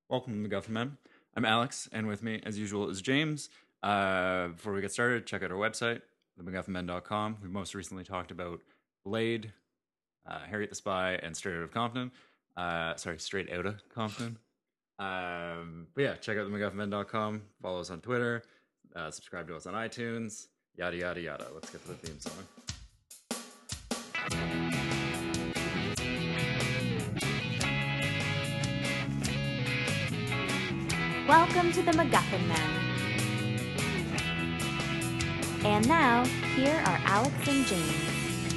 Welcome to MacGuffin Men. I'm Alex, and with me, as usual, is James. Before we get started, check out our website, themacguffinmen.com. We most recently talked about Blade, Harriet the Spy, and Straight Outta Compton. Straight Outta Compton. But yeah, check out themacguffinmen.com. Follow us on Twitter. Subscribe to us on iTunes. Yada, yada, yada. Let's get to the theme song. Welcome to the MacGuffin Men. And now, here are Alex and James.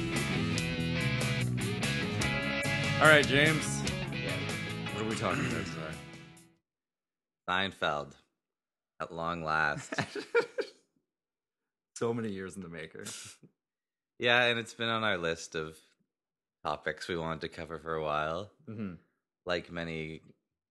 All right, James. What are we talking about today? Seinfeld, at long last. So many years in the maker. Yeah, and it's been on our list of topics we wanted to cover for a while. Mm-hmm. Like many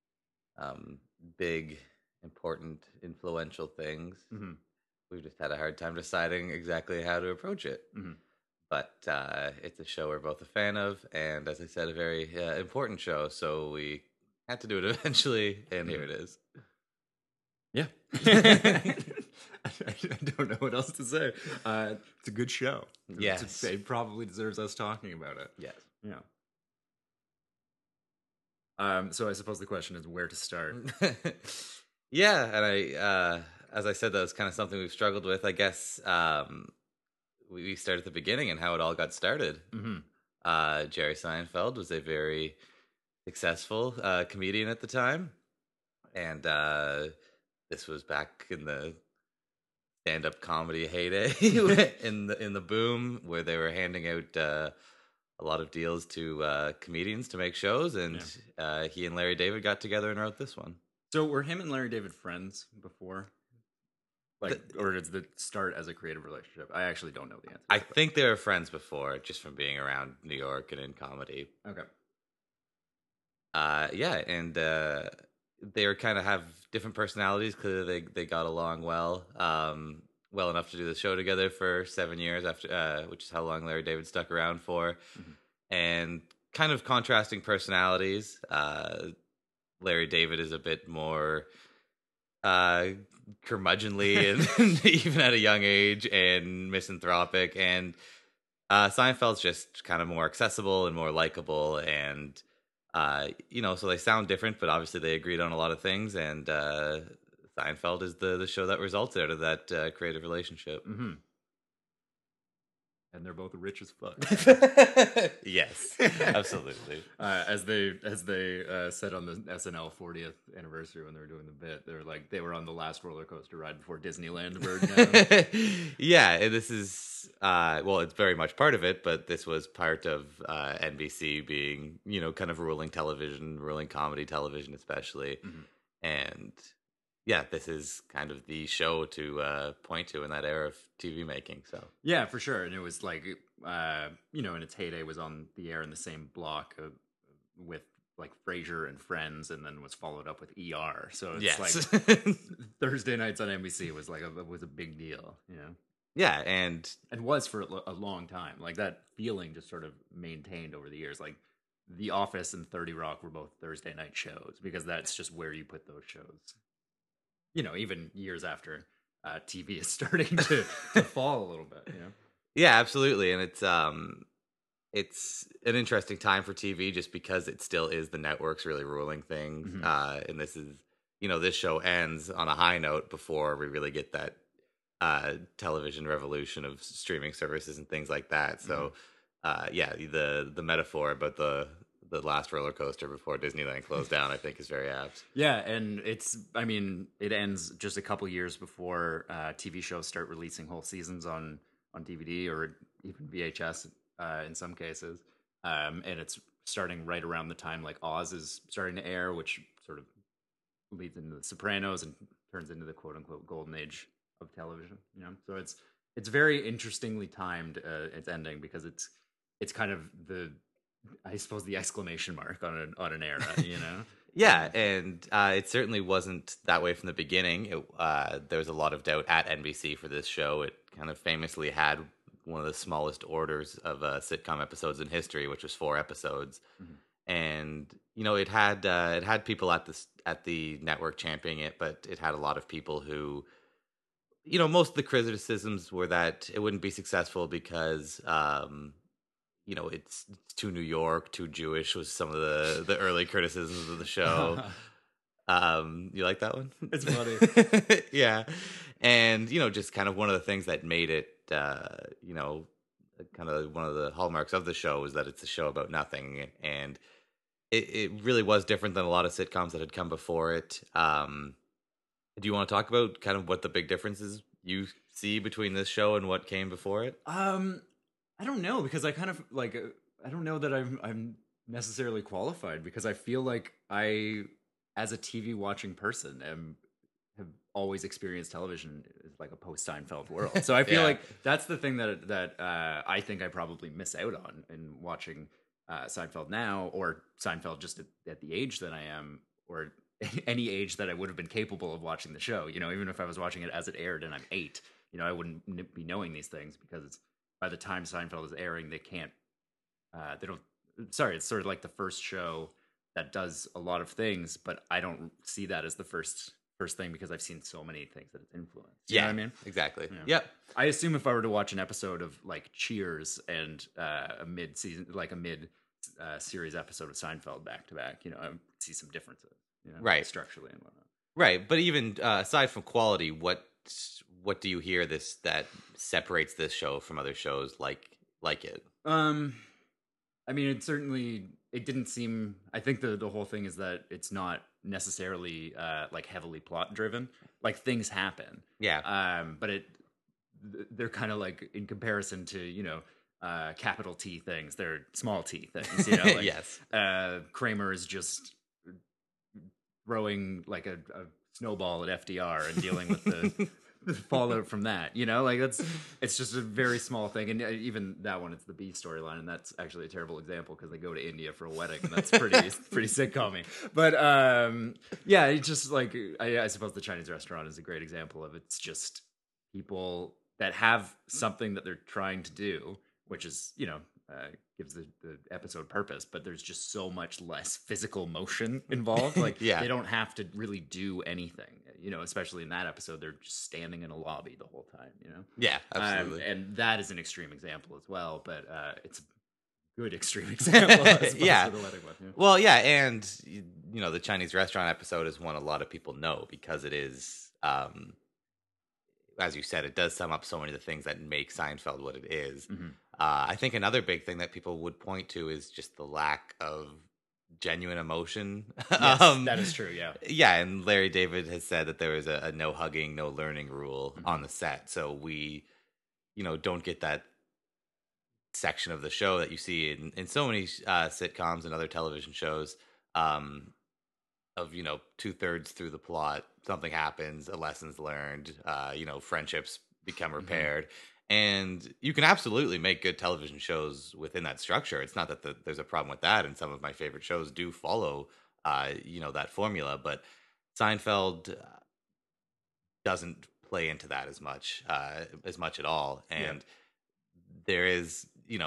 big, important, influential things, we've just had a hard time deciding exactly how to approach it. Mm-hmm. But it's a show we're both a fan of, and as I said, a very important show, so we had to do it eventually, and here it is. Yeah. I don't know what else to say. It's a good show. Yes. It probably deserves us talking about it. Yes. Yeah. So I suppose the question is where to start. Yeah, and I, as I said, that was kind of something we've struggled with. I guess we start at the beginning and how it all got started. Mm-hmm. Jerry Seinfeld was a very successful comedian at the time, and this was back in the stand-up comedy heyday, in the boom, where they were handing out a lot of deals to comedians to make shows, and he and Larry David got together and wrote this one. So were him and Larry David friends before? Or did it start as a creative relationship? I actually don't know the answer. I think they were friends before, just from being around New York and in comedy. Okay. Yeah, and they were kind of have different personalities. Clearly, they got along well, well enough to do the show together for 7 years after, which is how long Larry David stuck around for, and kind of contrasting personalities. Larry David is a bit more curmudgeonly and even at a young age and misanthropic, and Seinfeld's just kind of more accessible and more likable, and so they sound different, but obviously they agreed on a lot of things, and Seinfeld is the show that results out of that creative relationship. Mm-hmm. And they're both rich as fuck. Yes, absolutely. As they said on the SNL 40th anniversary when they were doing the bit, they were like they were on the last roller coaster ride before Disneyland burned down. Yeah, and this is it's very much part of it, but this was part of NBC being kind of ruling comedy television, especially, and. Yeah, this is kind of the show to point to in that era of TV making. So yeah, for sure. And it was like, in its heyday, was on the air in the same block with like Frasier and Friends, and then was followed up with ER. So it's like Thursday nights on NBC was like was a big deal. Yeah, and was for a long time. Like that feeling just sort of maintained over the years. Like The Office and 30 Rock were both Thursday night shows because that's just where you put those shows. Even years after TV is starting to fall a little bit, Yeah, absolutely. And it's an interesting time for TV just because it still is the networks really ruling things. And this is, this show ends on a high note before we really get that television revolution of streaming services and things like that. So, the metaphor about the last roller coaster before Disneyland closed down, I think, is very apt. Yeah, and it ends just a couple years before TV shows start releasing whole seasons on DVD or even VHS in some cases. And it's starting right around the time like Oz is starting to air, which sort of leads into The Sopranos and turns into the quote unquote golden age of television. So it's very interestingly timed. It's ending because it's kind of I suppose the exclamation mark on an era, Yeah, and it certainly wasn't that way from the beginning. There was a lot of doubt at NBC for this show. It kind of famously had one of the smallest orders of sitcom episodes in history, which was 4 episodes. and it had people at the network championing it, but it had a lot of people who, most of the criticisms were that it wouldn't be successful because it's too New York, too Jewish was some of the early criticisms of the show. You like that one? It's funny. Yeah. And, just kind of one of the things that made it, kind of one of the hallmarks of the show is that it's a show about nothing. And it really was different than a lot of sitcoms that had come before it. Do you want to talk about kind of what the big differences you see between this show and what came before it? I don't know, because I kind of like, I don't know that I'm necessarily qualified, because I feel like I, as a TV watching person, have always experienced television as like a post Seinfeld world. So I feel like that's the thing that I think I probably miss out on in watching Seinfeld now, or Seinfeld just at the age that I am, or any age that I would have been capable of watching the show. Even if I was watching it as it aired and I'm 8, I wouldn't be knowing these things, because by the time Seinfeld is airing, they can't. They don't. Sorry, it's sort of like the first show that does a lot of things, but I don't see that as the first thing, because I've seen so many things that it's influenced. You know what I mean? Exactly. Yeah. Yep. I assume if I were to watch an episode of like Cheers and a mid-season, like a mid-series episode of Seinfeld back to back, I would see some differences, right, structurally and whatnot. Right, but even aside from quality, what do you hear that separates this show from other shows like it? I mean, it didn't seem. I think the whole thing is that it's not necessarily like heavily plot driven. Like, things happen, but they're kind of like, in comparison to capital T things, they're small T things. Like, yes. Kramer is just throwing like a snowball at FDR and dealing with the fallout from that. Like, it's just a very small thing. And even that one, it's the B storyline, and that's actually a terrible example, because they go to India for a wedding, and that's pretty sitcom-y. But it's just like, I suppose the Chinese restaurant is a great example of, it's just people that have something that they're trying to do, which is gives the episode purpose, but there's just so much less physical motion involved. Like, they don't have to really do anything, especially in that episode, they're just standing in a lobby the whole time, Yeah, absolutely. And that is an extreme example as well, but it's a good extreme example. Yeah. Well, yeah, and the Chinese restaurant episode is one a lot of people know, because it is, as you said, it does sum up so many of the things that make Seinfeld what it is. Mm-hmm. I think another big thing that people would point to is just the lack of genuine emotion. Yes, that is true, yeah. Yeah, and Larry David has said that there was a no hugging, no learning rule on the set. So we, don't get that section of the show that you see in so many sitcoms and other television shows, of 2/3 through the plot, something happens, a lesson's learned, friendships become repaired. And you can absolutely make good television shows within that structure. It's not that there's a problem with that, and some of my favorite shows do follow, that formula. But Seinfeld doesn't play into that as much at all. And there is,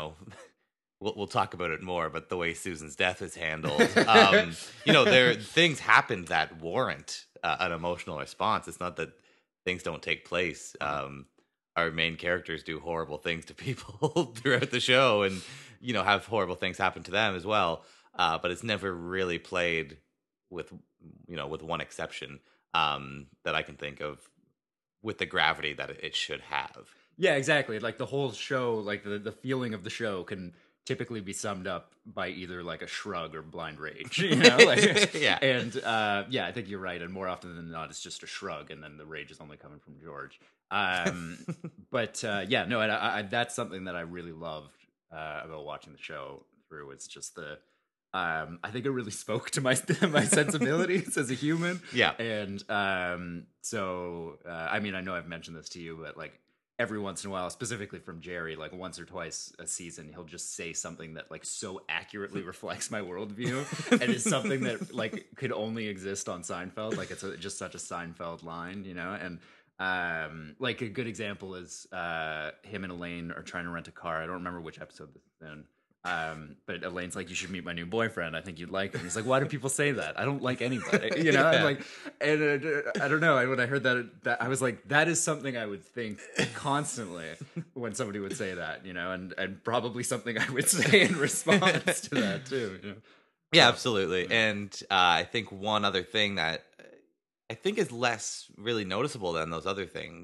we'll talk about it more, but the way Susan's death is handled, there things happen that warrant an emotional response. It's not that things don't take place. Our main characters do horrible things to people throughout the show, and have horrible things happen to them as well. But it's never really played with one exception that I can think of, with the gravity that it should have. Yeah, exactly. Like, the whole show, like the feeling of the show can typically be summed up by either like a shrug or blind rage, Yeah. And I think you're right. And more often than not, it's just a shrug, and then the rage is only coming from George. But that's something that I really loved about watching the show through. It's just I think it really spoke to my sensibilities as a human. Yeah. And so I mean, I know I've mentioned this to you, but like, every once in a while, specifically from Jerry, like once or twice a season, he'll just say something that like so accurately reflects my worldview, and is something that like could only exist on Seinfeld. Like, it's just such a Seinfeld line, and like a good example is him and Elaine are trying to rent a car. I don't remember which episode this is in. But Elaine's like, you should meet my new boyfriend. I think you'd like him. He's like, why do people say that? I don't like anybody, you know? Yeah. And like, and I don't know. When I heard that I was like, that is something I would think constantly when somebody would say that, you know, and probably something I would say in response to that too. You know? Yeah, absolutely. And I think one other thing that I think is less really noticeable than those other things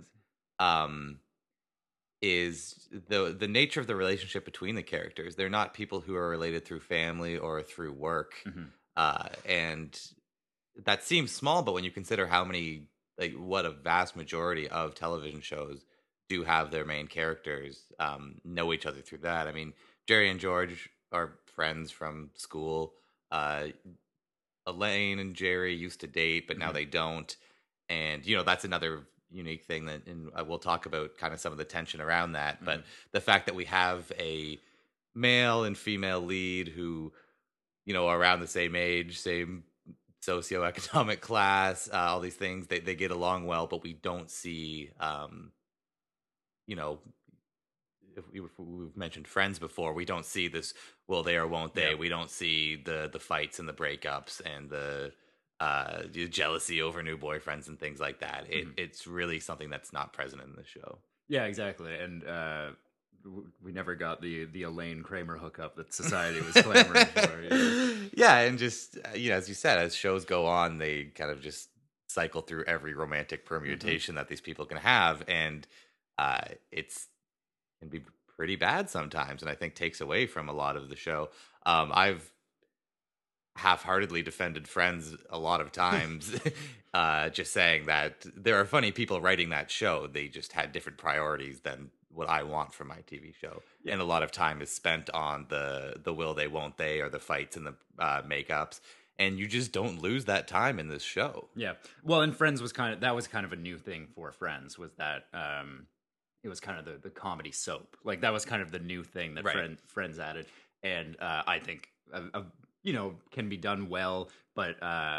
is the nature of the relationship between the characters. They're not people who are related through family or through work, and that seems small. But when you consider how many, like, what a vast majority of television shows do have their main characters know each other through that. I mean, Jerry and George are friends from school. Elaine and Jerry used to date, but now they don't. And, you know, that's another unique thing that, and we'll talk about kind of some of the tension around that. But the fact that we have a male and female lead who, you know, are around the same age, same socioeconomic class, all these things, they get along well, but we don't see, you know, if we've mentioned Friends before, we don't see this will they or won't they. We don't see the fights and the breakups and the jealousy over new boyfriends and things like that. It's really something that's not present in the show. Yeah, exactly. And we never got the Elaine Kramer hookup that society was clamoring for. You know? Yeah, and just you know, as you said, as shows go on, they kind of just cycle through every romantic permutation that these people can have, and it's can be pretty bad sometimes, and I think takes away from a lot of the show. I've half-heartedly defended Friends a lot of times, just saying that there are funny people writing that show. They just had different priorities than what I want from my TV show, and a lot of time is spent on the will they, won't they, or the fights and the makeups. And you just don't lose that time in this show. Yeah. Well, and Friends was kind of a new thing for Friends, was that it was kind of the comedy soap. Like, that was kind of the new thing that Friends added. And I think, you know, can be done well, but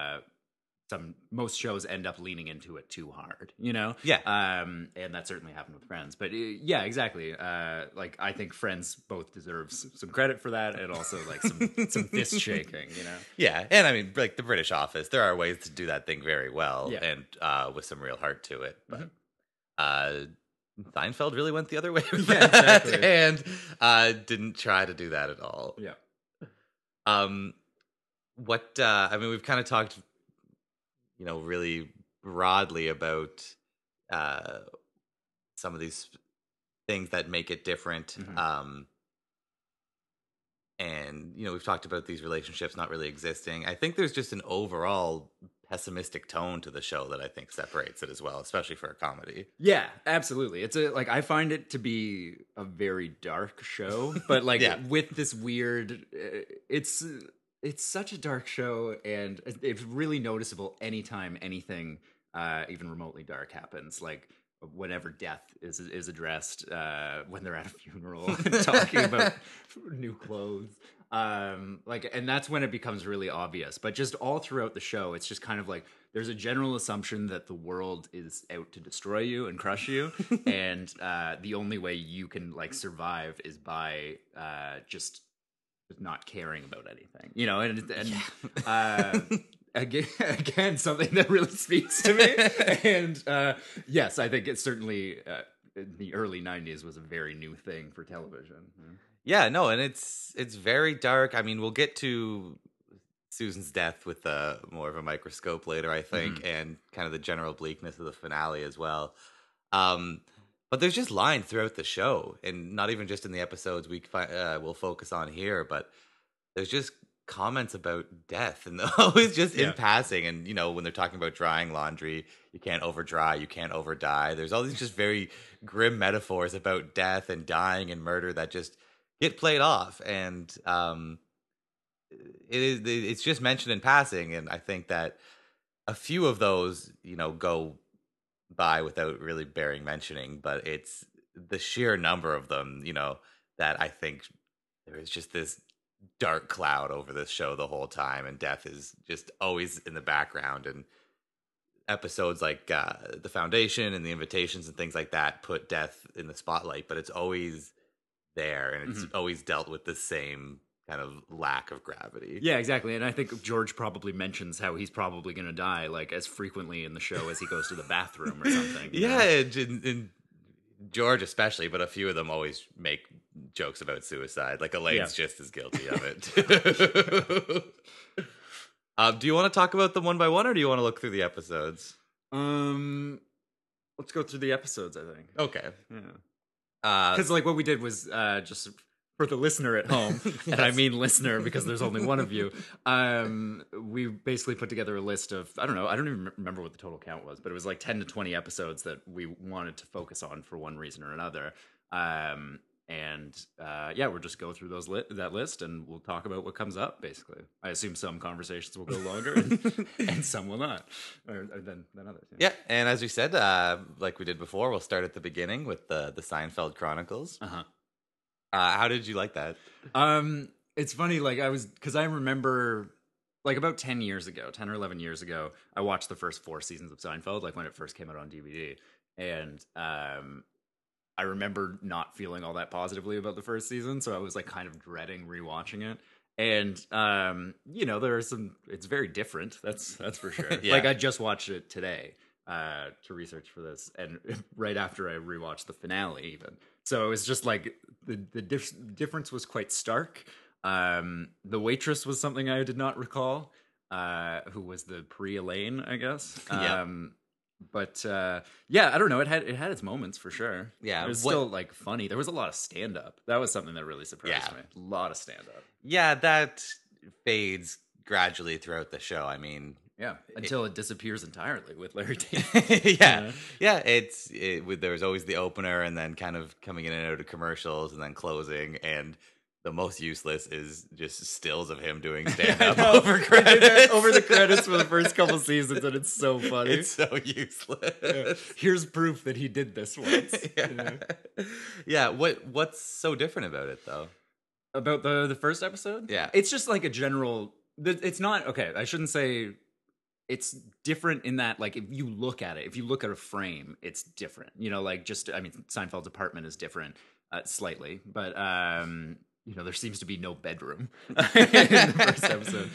most shows end up leaning into it too hard, you know? Yeah. And that certainly happened with Friends. But yeah, exactly. Like, I think Friends both deserves some credit for that, and also like some fist shaking, you know? Yeah. And I mean, like the British Office, there are ways to do that thing very well, and with some real heart to it. But Seinfeld really went the other way with that, exactly. And didn't try to do that at all. Yeah. I mean, we've kind of talked, you know, really broadly about some of these things that make it different. And, you know, we've talked about these relationships not really existing. I think there's just an overall pessimistic tone to the show that I think separates it as well, especially for a comedy. Yeah, absolutely. It's I find it to be a very dark show, but like with this weird, it's such a dark show, and it's really noticeable anytime anything even remotely dark happens. Like whenever death is addressed, when they're at a funeral talking about new clothes. And that's when it becomes really obvious. But just all throughout the show, it's just kind of like there's a general assumption that the world is out to destroy you and crush you, and the only way you can like survive is by just not caring about anything, you know. Again, something that really speaks to me. And yes, I think it's certainly in the early 90s was a very new thing for television. Yeah, no, and it's very dark. I mean, we'll get to Susan's death with more of a microscope later, I think, and kind of the general bleakness of the finale as well. But there's just lines throughout the show, and not even just in the episodes we'll focus on here, but there's just comments about death, and always just in passing. And, you know, when they're talking about drying laundry, you can't over dry, you can't over dye. There's all these just very grim metaphors about death and dying and murder that just get played off. And it's just mentioned in passing, and I think that a few of those, you know, go by without really bearing mentioning, but it's the sheer number of them, you know, that I think there is just this dark cloud over this show the whole time, and death is just always in the background. And episodes like The Foundation and The Invitations and things like that put death in the spotlight, but it's always there, and it's always dealt with the same kind of lack of gravity. Yeah, exactly. And I think George probably mentions how he's probably going to die like as frequently in the show as he goes to the bathroom or something. Yeah, and George especially, but a few of them always make jokes about suicide. Like Elaine's just as guilty of it. Do you want to talk about them one by one, or do you want to look through the episodes? Let's go through the episodes, I think. Okay. Yeah. Because like what we did was just for the listener at home, and I mean listener because there's only one of you, we basically put together a list of, I don't even remember what the total count was, but it was like 10 to 20 episodes that we wanted to focus on for one reason or another. We'll just go through that list, and we'll talk about what comes up, basically. I assume some conversations will go longer, and some will not, than others. Yeah, and as we said, like we did before, we'll start at the beginning with the Seinfeld Chronicles. How did you like that? It's funny, like because I remember, like about 10 or 11 years ago, I watched the first 4 seasons of Seinfeld, like when it first came out on DVD, and I remember not feeling all that positively about the first season, so I was like kind of dreading rewatching it. And there are it's very different. That's for sure. Yeah. Like I just watched it today to research for this, and right after I rewatched the finale, even. So it was just like the difference was quite stark. The waitress was something I did not recall. Who was the pre-Elaine, I guess. But I don't know. It had its moments for sure. Yeah, it was still like funny. There was a lot of stand up. That was something that really surprised me. A lot of stand up. Yeah, that fades gradually throughout the show. I mean, until it disappears entirely with Larry David. There was always the opener, and then kind of coming in and out of commercials, and then closing, and the most useless is just stills of him doing stand-up over credits. Over the credits for the first couple seasons, and it's so funny. It's so useless. Yeah. Here's proof that he did this once. Yeah. What's so different about it, though? About the first episode? Yeah. It's just like a general... It's not... Okay, I shouldn't say... It's different in that, like, if you look at a frame, it's different. Seinfeld's apartment is different slightly, but... there seems to be no bedroom in the first episode.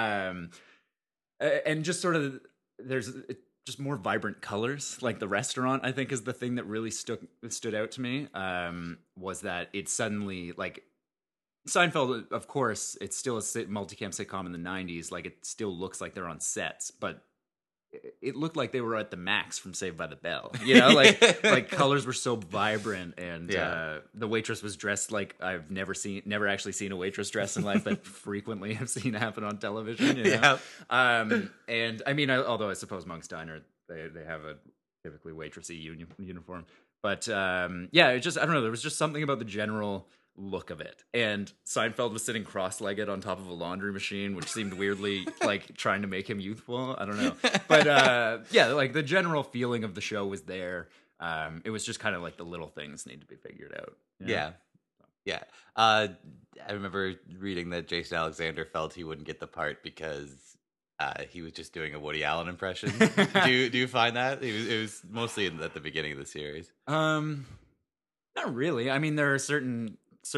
And just sort of, there's just more vibrant colors. Like the restaurant, I think, is the thing that really stood out to me, was that it suddenly, like, Seinfeld, of course, it's still a multicam sitcom in the 90s. Like, it still looks like they're on sets, but it looked like they were at the Max from Saved by the Bell. Like colors were so vibrant, and the waitress was dressed like I've never actually seen a waitress dressed in life, but frequently have seen happen on television. And I mean, although I suppose Monk's Diner, they have a typically waitressy uniform, but it just, I don't know, there was just something about the general look of it. And Seinfeld was sitting cross-legged on top of a laundry machine, which seemed weirdly like trying to make him youthful. I don't know. But like the general feeling of the show was there. It was just kind of like the little things need to be figured out. Yeah. I remember reading that Jason Alexander felt he wouldn't get the part because he was just doing a Woody Allen impression. Do you find that? It was mostly at the beginning of the series. Not really. I mean, there are certain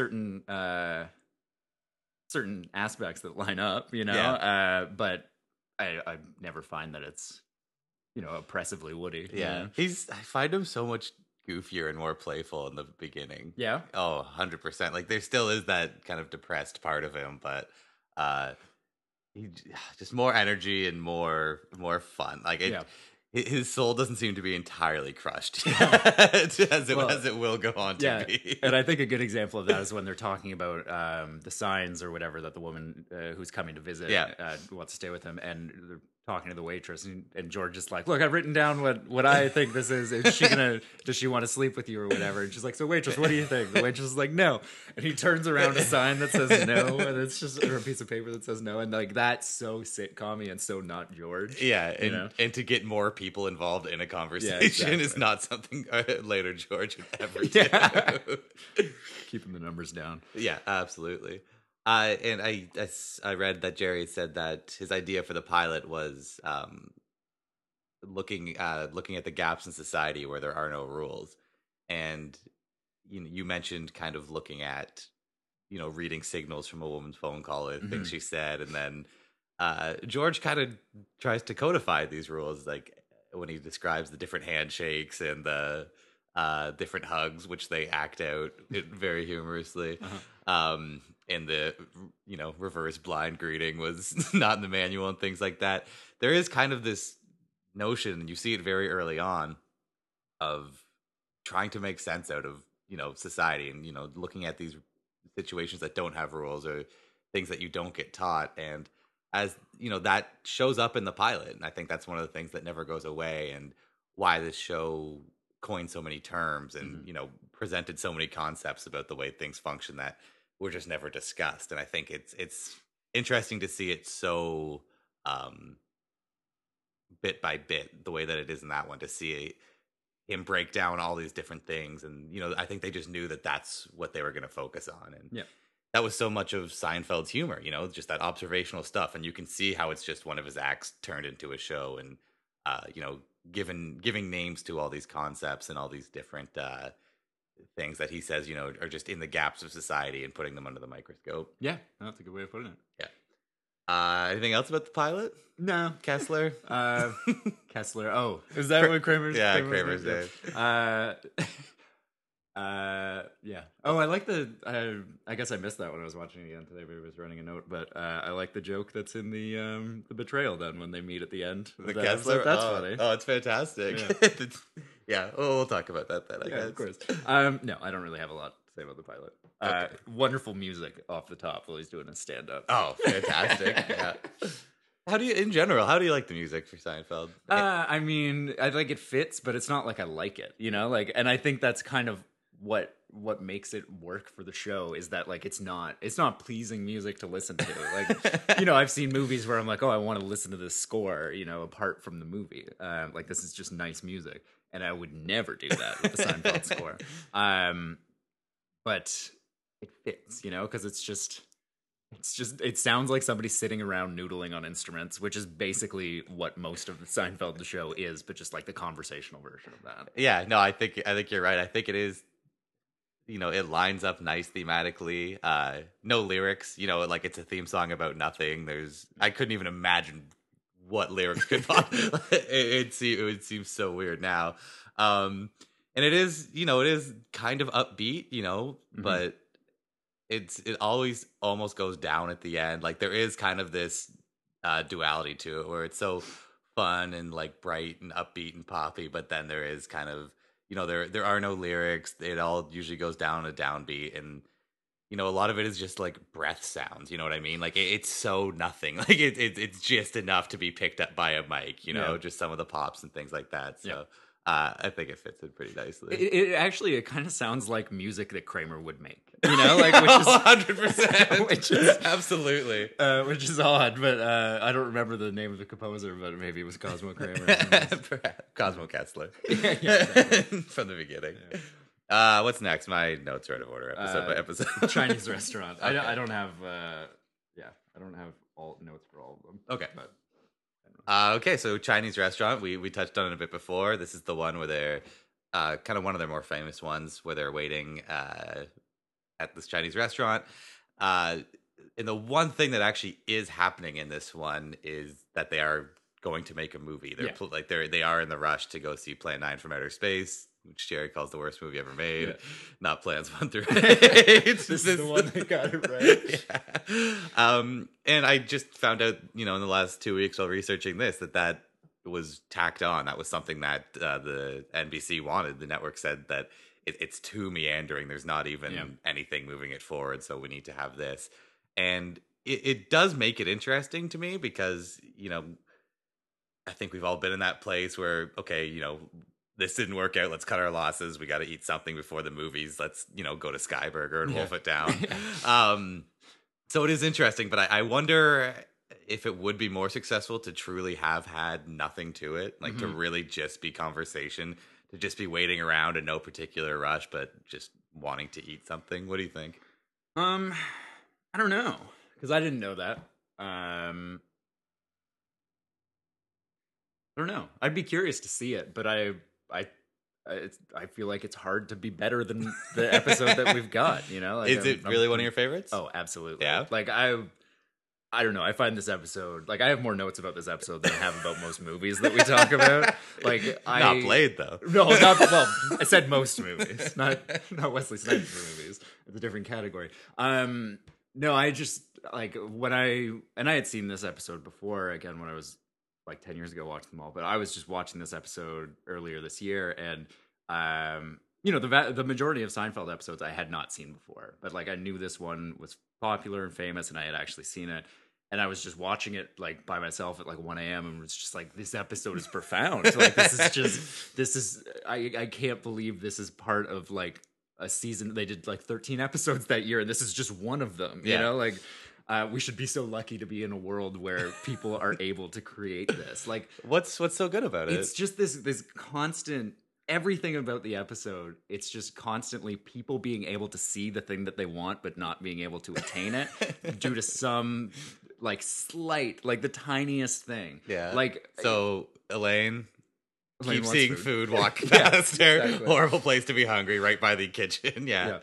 aspects that line up, but I never find that it's, oppressively Woody. Yeah. I find him so much goofier and more playful in the beginning. Yeah. Oh, 100%. Like there still is that kind of depressed part of him, but he just more energy and more fun. Like his soul doesn't seem to be entirely crushed as it will go on to be. And I think a good example of that is when they're talking about the signs or whatever that the woman who's coming to visit wants to stay with him, and they're talking to the waitress, and George is like, look, I've written down what I think this is. Does she want to sleep with you or whatever? And she's like, so waitress, what do you think? The waitress is like, no. And he turns around a sign that says no, and it's just a piece of paper that says no. And like, that's so sitcom-y and so not George. Yeah. And to get more people involved in a conversation is not something later George would ever do. Keeping the numbers down. Yeah, absolutely. And I read that Jerry said that his idea for the pilot was looking at the gaps in society where there are no rules. And you mentioned kind of looking at, reading signals from a woman's phone call, or things she said, and then George kind of tries to codify these rules, like when he describes the different handshakes and the different hugs, which they act out very humorously. And the reverse blind greeting was not in the manual and things like that. There is kind of this notion, and you see it very early on, of trying to make sense out of society, and looking at these situations that don't have rules or things that you don't get taught. And as that shows up in the pilot, and I think that's one of the things that never goes away, and why this show coined so many terms and presented so many concepts about the way things function that were just never discussed. And I think it's interesting to see it so bit by bit, the way that it is in that one, to see him break down all these different things. And I think they just knew that that's what they were going to focus on. And that was so much of Seinfeld's humor, just that observational stuff. And you can see how it's just one of his acts turned into a show, and giving names to all these concepts and all these different things that he says, are just in the gaps of society, and putting them under the microscope. Yeah, that's a good way of putting it. Yeah. Anything else about the pilot? No. Kessler? Kessler. Oh, is that what Kramer's? Yeah, Kramer's name. Yeah. Oh, I like I guess I missed that when I was watching it again today. Maybe I was running a note, but I like the joke that's in the Betrayal. Then when they meet at the end, the Kessler. That's funny. Oh, it's fantastic. Yeah. Oh, we'll talk about that then. I guess. Of course. No, I don't really have a lot to say about the pilot. Okay. Wonderful music off the top while he's doing his stand up. Oh, fantastic. Yeah. How do you like the music for Seinfeld? I mean, I think it fits, but it's not like I like it, and I think that's kind of what makes it work for the show, is that like it's not pleasing music to listen to. Like, I've seen movies where I'm like, oh, I want to listen to this score, apart from the movie. Like, this is just nice music, and I would never do that with the Seinfeld score. But it fits, because it sounds like somebody sitting around noodling on instruments, which is basically what most of the Seinfeld the show is, but just like the conversational version of that. Yeah, no, I think you're right. I think it is, it lines up nice thematically. No lyrics, like it's a theme song about nothing. I couldn't even imagine what lyrics could it would seem so weird now. And it is, it is kind of upbeat, but it always almost goes down at the end. Like, there is kind of this duality to it, where it's so fun and like bright and upbeat and poppy, but then there is kind of, there are no lyrics. It all usually goes down a downbeat, and a lot of it is just like breath sounds. You know what I mean? Like, it's so nothing. Like, it's just enough to be picked up by a mic. Just some of the pops and things like that. So. I think it fits in pretty nicely. It kind of sounds like music that Kramer would make, like, which is 100%, which is absolutely, which is odd. But I don't remember the name of the composer, but maybe it was Cosmo Kramer, Cosmo Kessler, exactly. from the beginning. Yeah. What's next? My notes are out of order, episode by episode. Chinese restaurant. Okay. I don't have. I don't have all notes for all of them. Okay, but. Okay, so Chinese restaurant, we touched on it a bit before. This is the one where they're kind of one of their more famous ones, where they're waiting at this Chinese restaurant. And the one thing that actually is happening in this one is that they are going to make a movie. They are in the rush to go see Plan 9 from Outer Space, which Jerry calls the worst movie ever made. Yeah. Not Plans 1 through 8. This is the one that got it right. Yeah. And I just found out, in the last 2 weeks while researching this, that was tacked on. That was something that the NBC wanted. The network said that it's too meandering. There's not even anything moving it forward, so we need to have this. And it does make it interesting to me, because, I think we've all been in that place where, okay, this didn't work out. Let's cut our losses. We got to eat something before the movies. Let's, go to Sky Burger and wolf it down. So it is interesting, but I wonder if it would be more successful to truly have had nothing to it, like to really just be conversation, to just be waiting around in no particular rush, but just wanting to eat something. What do you think? I don't know, because I didn't know that. I don't know. I'd be curious to see it, but I I feel like it's hard to be better than the episode that we've got. You know, like, Is it really one of your favorites? Oh, absolutely. Yeah. Like I don't know. I find this episode, like, I have more notes about this episode than I have about most movies that we talk about. Like, Not Blade though. No, not well. I said most movies, not Wesley Snipes movies. It's a different category. No, I just like I had seen this episode before again when I was like 10 years ago watching them all, but I was just watching this episode earlier this year, and you know, the majority of Seinfeld episodes I had not seen before, but like I knew this one was popular and famous, and I had actually seen it. And I was just watching it like by myself at like 1 a.m. and was just like, this episode is profound. Like I can't believe this is part of like a season. They did like 13 episodes that year, and this is just one of them. You know, like we should be so lucky to be in a world where people are able to create this. Like, what's so good about it? It's just this constant. Everything about the episode, it's just constantly people being able to see the thing that they want, but not being able to attain it due to some like slight, like the tiniest thing. Yeah. Like, so Elaine keep wants seeing food. food walk past her. Exactly. Horrible place to be hungry, right by the kitchen. Yeah.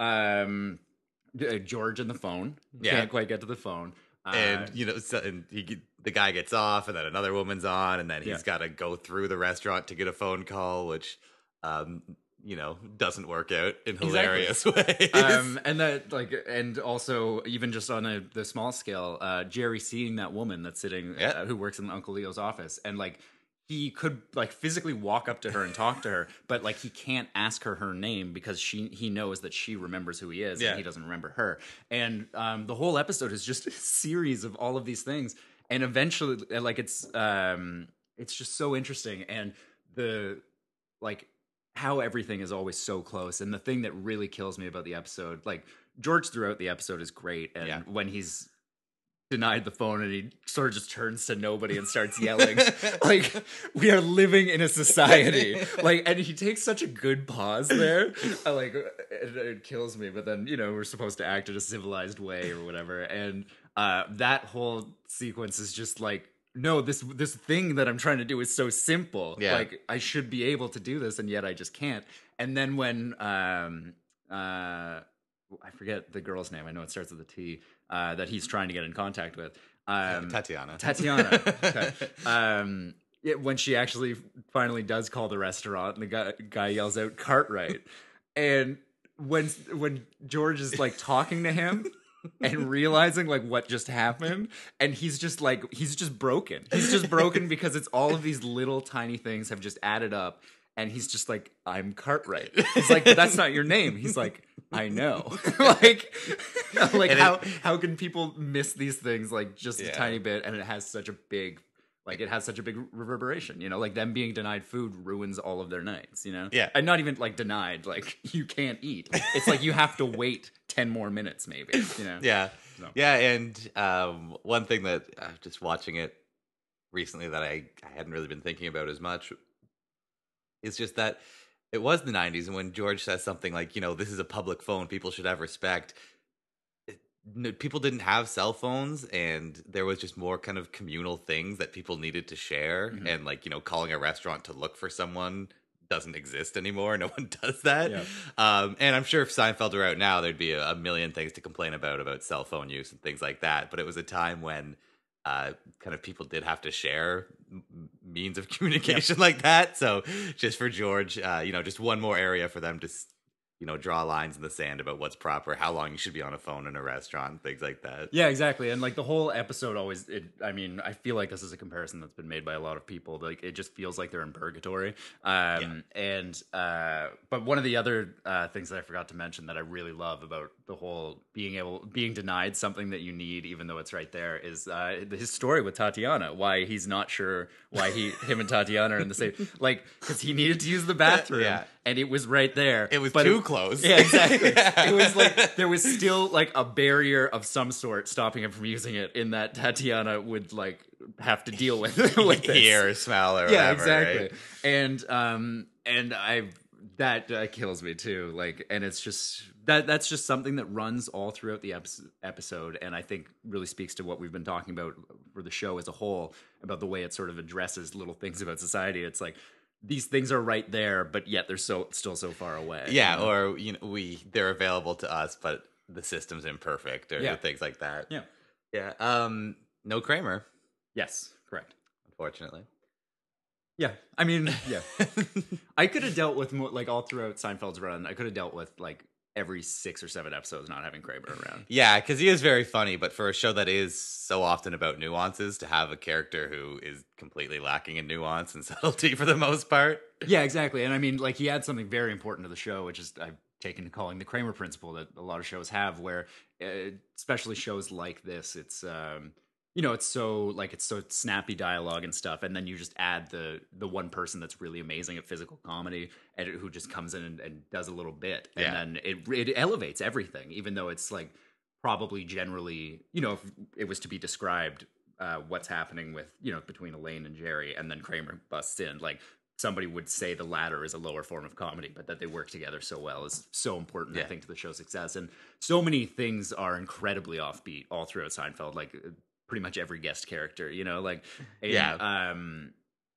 George and the phone. Yeah. Can't quite get to the phone. And you know, the guy gets off, and then another woman's on, and then he's got to go through the restaurant to get a phone call, which, you know, doesn't work out in hilarious ways. And that, like, and also even just on the small scale, Jerry seeing that woman that's sitting, who works in Uncle Leo's office, and like he could like physically walk up to her and talk to her, but like he can't ask her name because he knows that she remembers who he is, and he doesn't remember her. And the whole episode is just a series of all of these things, and eventually, like, it's just so interesting, and the like how everything is always so close. And the thing that really kills me about the episode, like, George throughout the episode is great, and when he's denied the phone and he sort of just turns to nobody and starts yelling, like, we are living in a society, like, and he takes such a good pause there, like, it kills me. But then, you know, we're supposed to act in a civilized way or whatever, and that whole sequence is just like, no, this thing that I'm trying to do is so simple. Like, I should be able to do this, and yet I just can't. And then when I forget the girl's name, I know it starts with a T, that he's trying to get in contact with. Tatiana. Okay. When she actually finally does call the restaurant, and the guy yells out Cartwright, and when George is like talking to him and realizing like what just happened, and he's just broken. He's just broken because it's all of these little tiny things have just added up. And he's just like, I'm Cartwright. He's like, but that's not your name. He's like, I know. like how can people miss these things like just a tiny bit? And it has such a big, like, it has such a big reverberation, you know, like them being denied food ruins all of their nights, you know? Yeah. And not even like denied, like you can't eat. It's like you have to wait 10 more minutes maybe, you know? Yeah. So. Yeah. And one thing that just watching it recently that I hadn't really been thinking about as much, it's just that it was the 90s, and when George says something like, you know, this is a public phone, people should have respect. People didn't have cell phones, and there was just more kind of communal things that people needed to share. Mm-hmm. And like, you know, calling a restaurant to look for someone doesn't exist anymore. No one does that. Yeah. And I'm sure if Seinfeld were out now, there'd be a million things to complain about cell phone use and things like that. But it was a time when kind of people did have to share means of communication like that. So just for George, you know, just one more area for them to, you know, draw lines in the sand about what's proper, how long you should be on a phone in a restaurant, things like that. Yeah, exactly. And like the whole episode always, I mean, I feel like this is a comparison that's been made by a lot of people. Like it just feels like they're in purgatory. And but one of the other things that I forgot to mention that I really love about the whole being denied something that you need, even though it's right there, is his story with Tatiana. Why he's not sure why him and Tatiana are in the same, like, because he needed to use the bathroom and it was right there. It was too close. Yeah, exactly. It was like there was still like a barrier of some sort stopping him from using it, in that Tatiana would like have to deal with this. Hear or smell or whatever. Exactly. Right? And that kills me too. Like, and it's just that's just something that runs all throughout the episode, and I think really speaks to what we've been talking about for the show as a whole, about the way it sort of addresses little things about society. It's like these things are right there, but yet they're still so far away. Yeah, or they're available to us, but the system's imperfect, or things like that. Yeah. Yeah. No Kramer, Yes, correct. unfortunately. Yeah, I mean, yeah. I could have dealt with more, like, all throughout Seinfeld's run. I could have dealt with, like, every 6 or 7 episodes not having Kramer around. Yeah, because he is very funny, but for a show that is so often about nuances, to have a character who is completely lacking in nuance and subtlety for the most part. Yeah, exactly. And I mean, like, he had something very important to the show, which is I've taken to calling the Kramer principle that a lot of shows have, where especially shows like this, it's it's so snappy dialogue and stuff, and then you just add the one person that's really amazing at physical comedy and who just comes in and does a little bit, and then it elevates everything, even though it's like probably generally, if it was to be described what's happening with between Elaine and Jerry, and then Kramer busts in, like, somebody would say the latter is a lower form of comedy, but that they work together so well is so important, I think, to the show's success. And so many things are incredibly offbeat all throughout Seinfeld, like pretty much every guest character, and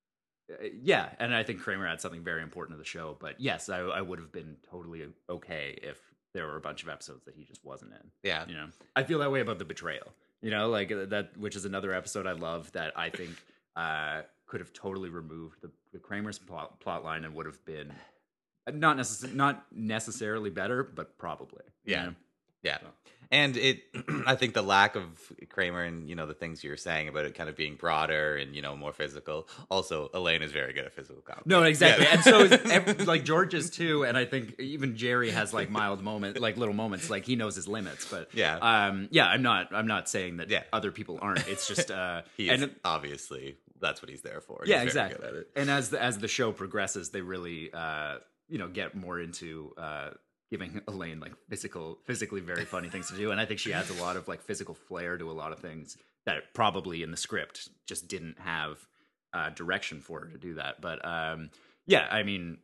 I think Kramer had something very important to the show. But yes, I would have been totally okay if there were a bunch of episodes that he just wasn't in. Yeah. I feel that way about The Betrayal, like that, which is another episode I love that I think could have totally removed the Kramer's plot line and would have been not necessarily better, but probably. Yeah. Yeah. And I think the lack of Kramer and, the things you were saying about it kind of being broader and, more physical. Also, Elaine is very good at physical comedy. No, exactly. Yeah. And so is, like, George is too. And I think even Jerry has like mild moments, like little moments, like he knows his limits. But I'm not saying that other people aren't. It's just, obviously that's what he's there for. Yeah, he's exactly. Very good at it. And as the show progresses, they really, get more into, giving Elaine like physically very funny things to do, and I think she adds a lot of like physical flair to a lot of things that probably in the script just didn't have direction for her to do that. But I mean,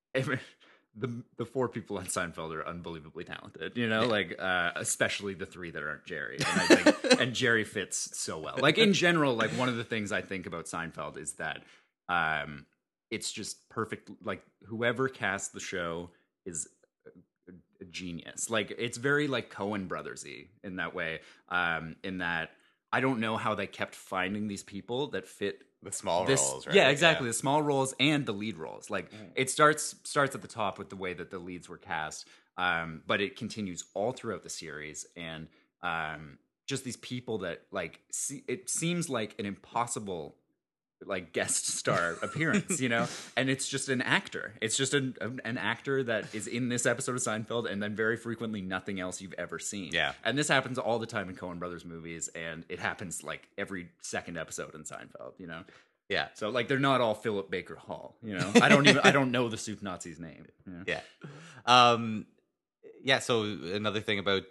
the 4 people on Seinfeld are unbelievably talented, like especially the 3 that aren't Jerry, and I think and Jerry fits so well. Like in general, like one of the things I think about Seinfeld is that it's just perfect. Like whoever cast the show is a genius. Like it's very like Coen Brothers-y in that way, in that I don't know how they kept finding these people that fit the small roles, right? Yeah, exactly. The small roles and the lead roles. Like it starts at the top with the way that the leads were cast, but it continues all throughout the series, and just these people that like it seems like an impossible like guest star appearance, and it's just an actor. It's just an actor that is in this episode of Seinfeld, and then very frequently nothing else you've ever seen. Yeah, and this happens all the time in Coen Brothers movies, and it happens like every second episode in Seinfeld. Yeah. So like they're not all Philip Baker Hall. I don't know the Soup Nazi's name. Yeah. Yeah. So another thing about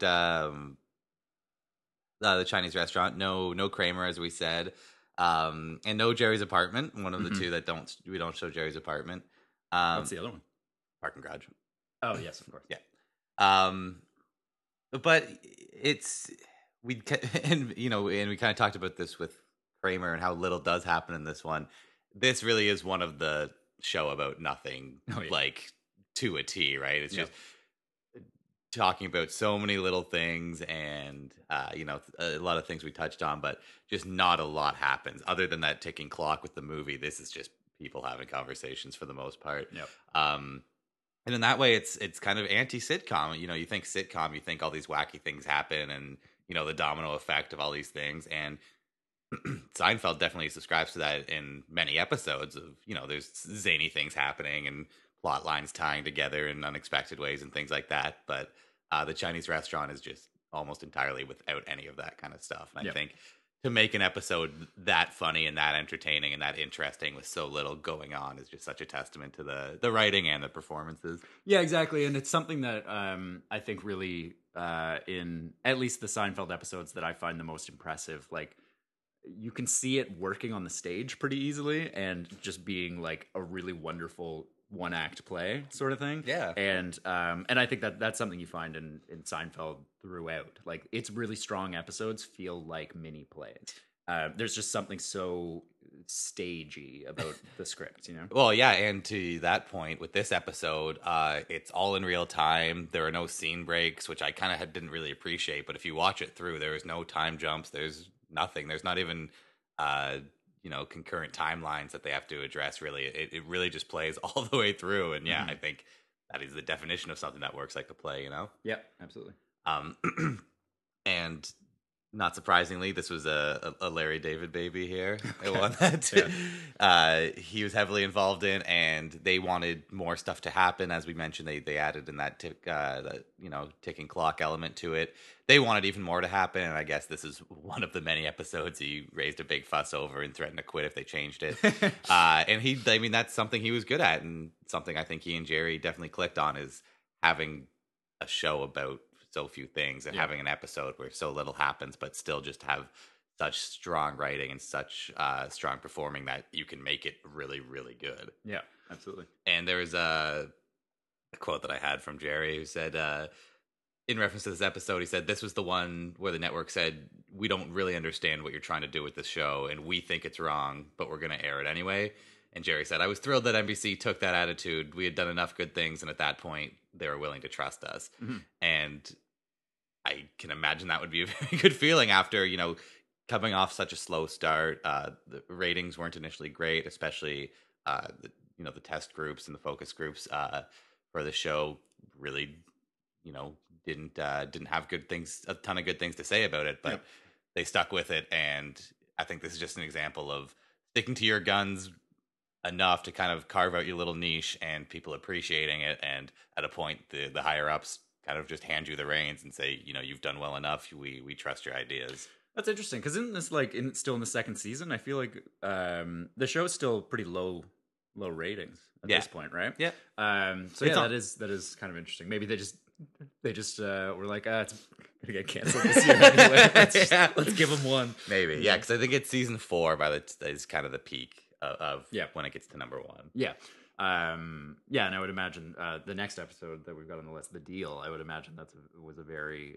the Chinese restaurant, no Kramer, as we said. And no Jerry's apartment. One of the two that we don't show Jerry's apartment. What's the other one? Parking garage. Oh yes, of course. Yeah. But we kind of talked about this with Kramer and how little does happen in this one. This really is one of the show about nothing, like to a T, right? It's just talking about so many little things, and a lot of things we touched on, but just not a lot happens other than that ticking clock with the movie. This is just people having conversations for the most part. And in that way, it's kind of anti-sitcom. You think sitcom, you think all these wacky things happen, and the domino effect of all these things. And Seinfeld definitely subscribes to that in many episodes of there's zany things happening and plot lines tying together in unexpected ways and things like that. But the Chinese restaurant is just almost entirely without any of that kind of stuff. And I think to make an episode that funny and that entertaining and that interesting with so little going on is just such a testament to the writing and the performances. Yeah, exactly. And it's something that I think really in at least the Seinfeld episodes that I find the most impressive, like you can see it working on the stage pretty easily and just being like a really wonderful one act play sort of thing. Yeah. And I think that's something you find in Seinfeld throughout. Like its really strong episodes feel like mini plays. There's just something so stagey about the script, you know? Well, yeah, and to that point, with this episode, it's all in real time. There are no scene breaks, which I kind of didn't really appreciate. But if you watch it through, there is no time jumps. There's nothing. There's not even, concurrent timelines that they have to address. Really, it really just plays all the way through. And yeah, I think that is the definition of something that works like a play. You know? Yeah, absolutely. And not surprisingly, this was a Larry David baby here. One that he was heavily involved in, and they wanted more stuff to happen. As we mentioned, they added in that ticking clock element to it. They wanted even more to happen, and I guess this is one of the many episodes he raised a big fuss over and threatened to quit if they changed it. And that's something he was good at, and something I think he and Jerry definitely clicked on is having a show about so few things and having an episode where so little happens, but still just have such strong writing and such strong performing that you can make it really, really good. Yeah, absolutely. And there was a quote that I had from Jerry who said, in reference to this episode, he said, "This was the one where the network said, we don't really understand what you're trying to do with this show, and we think it's wrong, but we're going to air it anyway." And Jerry said, "I was thrilled that NBC took that attitude. We had done enough good things, and at that point, they were willing to trust us." And I can imagine that would be a very good feeling after, coming off such a slow start. The ratings weren't initially great, especially, the test groups and the focus groups for the show really, didn't have a ton of good things to say about it, but they stuck with it. And I think this is just an example of sticking to your guns enough to kind of carve out your little niche and people appreciating it. And at a point, the higher ups kind of just hand you the reins and say, you've done well enough. We trust your ideas. That's interesting, because isn't this still in the second season? I feel like the show's still pretty low ratings at this point, right? Yeah. That is kind of interesting. Maybe they just were like, it's gonna get canceled this year anyway. Let's give them one. Maybe, yeah, because I think it's season 4 is kind of the peak of when it gets to number 1. Yeah. And I would imagine the next episode that we've got on the list, The Deal, I would imagine was a very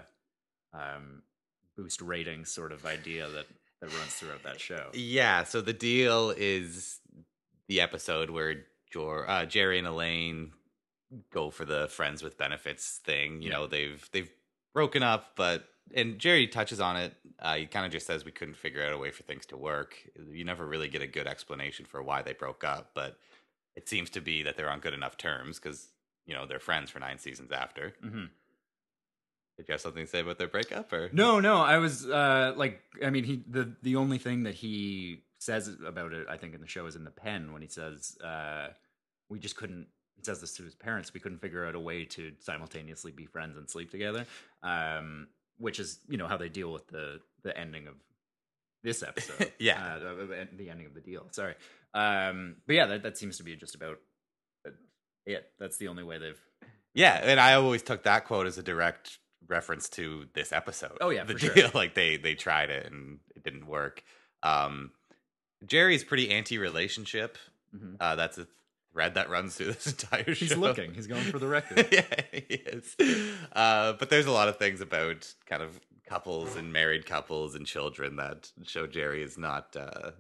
boost ratings sort of idea that runs throughout that show. Yeah, so The Deal is the episode where Jerry and Elaine go for the friends with benefits thing. They've broken up, and Jerry touches on it. He kind of just says we couldn't figure out a way for things to work. You never really get a good explanation for why they broke up, but it seems to be that they're on good enough terms because, they're friends for 9 seasons after. Mm-hmm. Did you have something to say about their breakup? Or no, I was the only thing that he says about it, I think, in the show is in the pen when he says we just couldn't. He says this to his parents. We couldn't figure out a way to simultaneously be friends and sleep together, which is how they deal with the ending of this episode. The ending of The Deal. Sorry. But yeah, that seems to be just about it. That's the only way they've. Yeah, and I always took that quote as a direct reference to this episode. Oh yeah, the for deal. Sure. Like they tried it and it didn't work. Jerry's pretty anti-relationship. Mm-hmm. That's a thread that runs through this entire show. He's looking. He's going for the record. Yeah, he is. But there's a lot of things about kind of couples and married couples and children that show Jerry is not.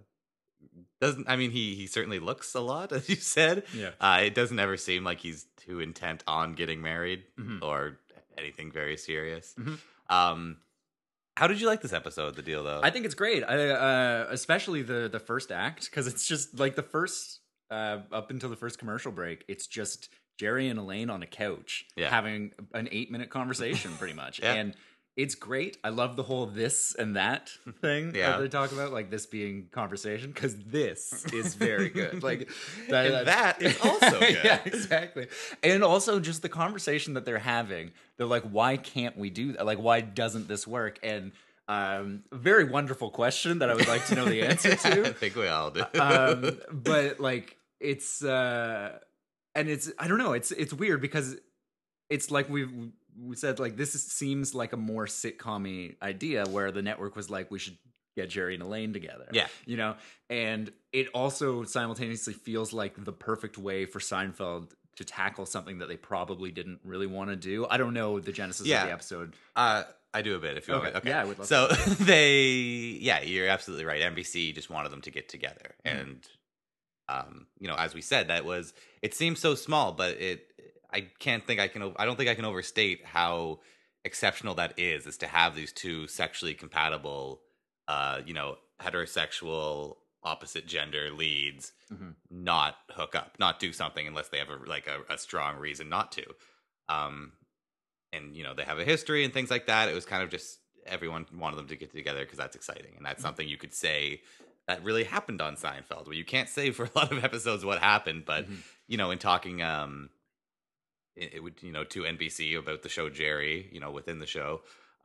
He certainly looks a lot, as you said. Yeah. It doesn't ever seem like he's too intent on getting married or anything very serious. Mm-hmm. How did you like this episode, The Deal, though? I think it's great. Especially the first act, because it's just like the first up until the first commercial break, it's just Jerry and Elaine on a couch having an 8-minute conversation, pretty much. Yeah. And it's great. I love the whole this and that thing that they talk about, like this being conversation, because this is very good. Like that is also good. Yeah, exactly. And also just the conversation that they're having. They're like, why can't we do that? Like, why doesn't this work? And very wonderful question that I would like to know the answer to. I think we all do. But like, it's and it's, I don't know. It's weird because it's like we said, like, this seems like a more sitcom-y idea where the network was like, we should get Jerry and Elaine together. Yeah. And it also simultaneously feels like the perfect way for Seinfeld to tackle something that they probably didn't really want to do. I don't know the genesis of the episode. I do a bit if you want. Okay. Yeah, I would love so to. you're absolutely right. NBC just wanted them to get together, and as we said, it seems so small, but I don't think I can overstate how exceptional that is to have these two sexually compatible, heterosexual opposite gender leads not hook up, not do something unless they have a strong reason not to. And they have a history and things like that. It was kind of just everyone wanted them to get together because that's exciting, and that's something you could say that really happened on Seinfeld. Well, you can't say for a lot of episodes what happened, but in talking it would to NBC about the show Jerry, within the show,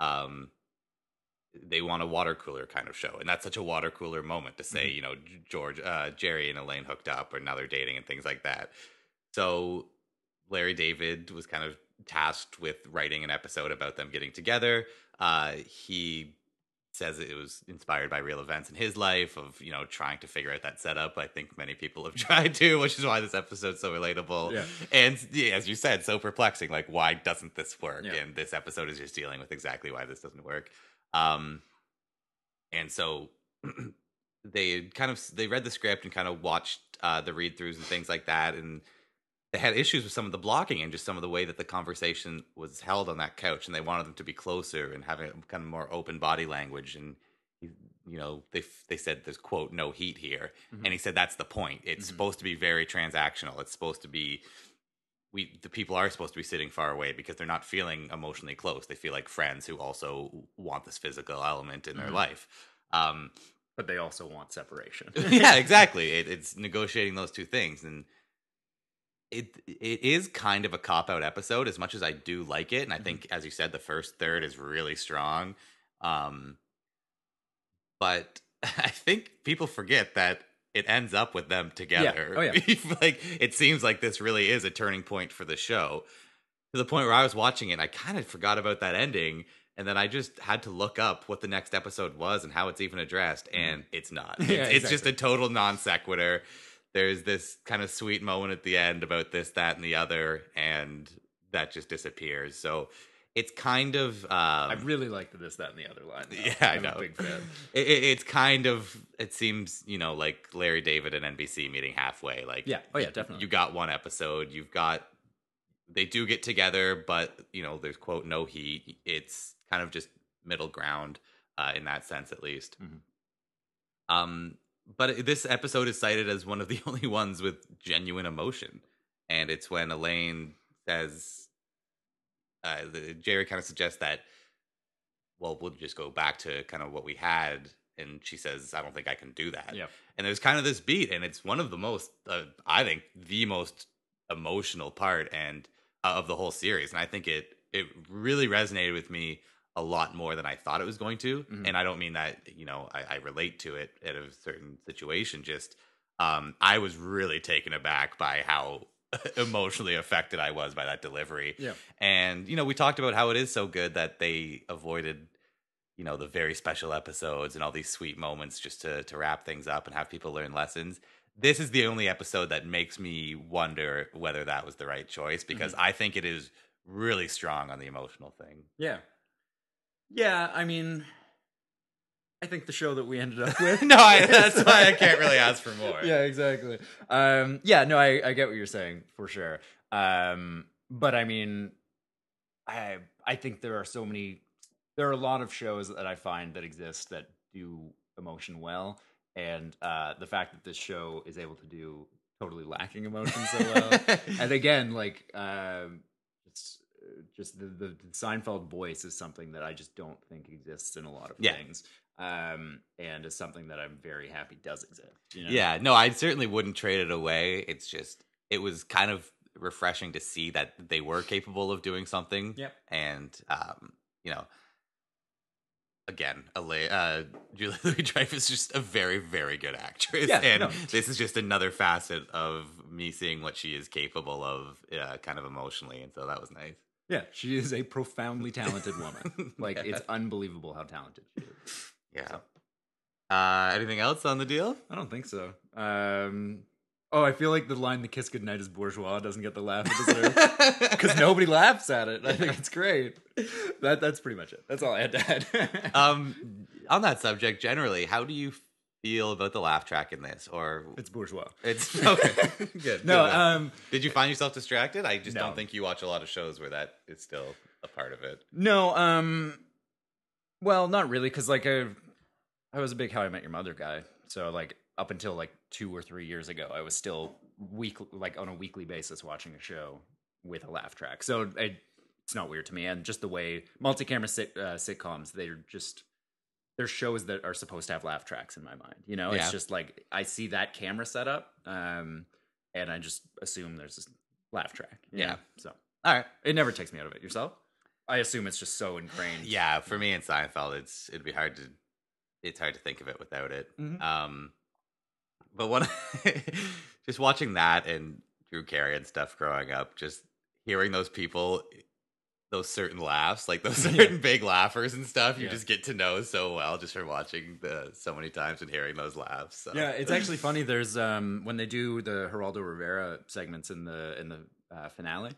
they want a water cooler kind of show, and that's such a water cooler moment to say Jerry and Elaine hooked up, or now they're dating and things like that. So Larry David was kind of tasked with writing an episode about them getting together. He says it was inspired by real events in his life of trying to figure out that setup. I think many people have tried to, which is why this episode's so relatable. And as you said, so perplexing, like, why doesn't this work? And this episode is just dealing with exactly why this doesn't work. And so they read the script and kind of watched the read throughs and things like that, and they had issues with some of the blocking and just some of the way that the conversation was held on that couch, and they wanted them to be closer and having kind of more open body language. And they said there's, quote, no heat here, and he said that's the point. It's supposed to be very transactional. It's supposed to be the people are supposed to be sitting far away because they're not feeling emotionally close. They feel like friends who also want this physical element in their life. But they also want separation. Yeah, exactly. It's negotiating those two things, and it is kind of a cop-out episode as much as I do like it. And I think, as you said, the first third is really strong. But I think people forget that it ends up with them together. Yeah. Oh, yeah. Like, it seems like this really is a turning point for the show, to the point where I was watching it and I kind of forgot about that ending. And then I just had to look up what the next episode was and how it's even addressed. And it's not. It's just a total non sequitur. There's this kind of sweet moment at the end about this, that, and the other, and that just disappears. So it's kind of... I really like this, that, and the other line. Yeah, I'm I know. a big fan. It's kind of... It seems, like Larry David and NBC meeting halfway. Like, yeah. Oh, yeah, definitely. You got one episode. You've got... They do get together, but, there's, quote, no heat. It's kind of just middle ground, in that sense, at least. But this episode is cited as one of the only ones with genuine emotion. And it's when Elaine says, Jerry kind of suggests that, well, we'll just go back to kind of what we had. And she says, I don't think I can do that. Yeah. And there's kind of this beat, and it's one of the most, I think, the most emotional part of the whole series. And I think it really resonated with me a lot more than I thought it was going to. And I don't mean that, I relate to it at a certain situation. Just, I was really taken aback by how emotionally affected I was by that delivery. Yeah. And, we talked about how it is so good that they avoided, the very special episodes and all these sweet moments just to wrap things up and have people learn lessons. This is the only episode that makes me wonder whether that was the right choice, because I think it is really strong on the emotional thing. Yeah. Yeah, I mean, I think the show that we ended up with... That's why I can't really ask for more. Yeah, exactly. I get what you're saying, for sure. But I mean, I think there are a lot of shows that I find that exist that do emotion well. And the fact that this show is able to do totally lacking emotion so well. And again, like... just the Seinfeld voice is something that I just don't think exists in a lot of things. And is something that I'm very happy does exist. Yeah, no, I certainly wouldn't trade it away. It's just, it was kind of refreshing to see that they were capable of doing something. Yep. And, again, Julia Louis-Dreyfus is just a very, very good actress. Yeah, this is just another facet of me seeing what she is capable of kind of emotionally. And so that was nice. Yeah, she is a profoundly talented woman. Like, it's unbelievable how talented she is. Yeah. So. Anything else on the deal? I don't think so. Oh, I feel like the line "The kiss goodnight is bourgeois" doesn't get the laugh it deserves because nobody laughs at it. I think it's great. That's pretty much it. That's all I had to add. On that subject, generally, how do you feel about the laugh track in this? Or It's bourgeois. it's okay. Good. No, Did you find yourself distracted? I just No. don't think you watch a lot of shows where that is still a part of it. no, well, not really, because like I was a big How I Met Your Mother guy, so like up until like 2 or 3 years ago, I was still on a weekly basis watching a show with a laugh track. So it's not weird to me, and just the way multi-camera sitcoms, they're shows that are supposed to have laugh tracks in my mind. You know, Yeah. it's just like I see that camera setup, and I just assume there's this laugh track. you Yeah. know? So All right. it never takes me out of it. Yourself? I assume it's just so ingrained. Yeah, for me in Seinfeld, it'd be hard to think of it without it. Mhm. But when just watching that and Drew Carey and stuff growing up, just hearing those people, those certain laughs, like those certain big laughers and stuff, you Yeah. just get to know so well just from watching so many times and hearing those laughs. So. Yeah, it's actually funny. There's when they do the Geraldo Rivera segments in the finale,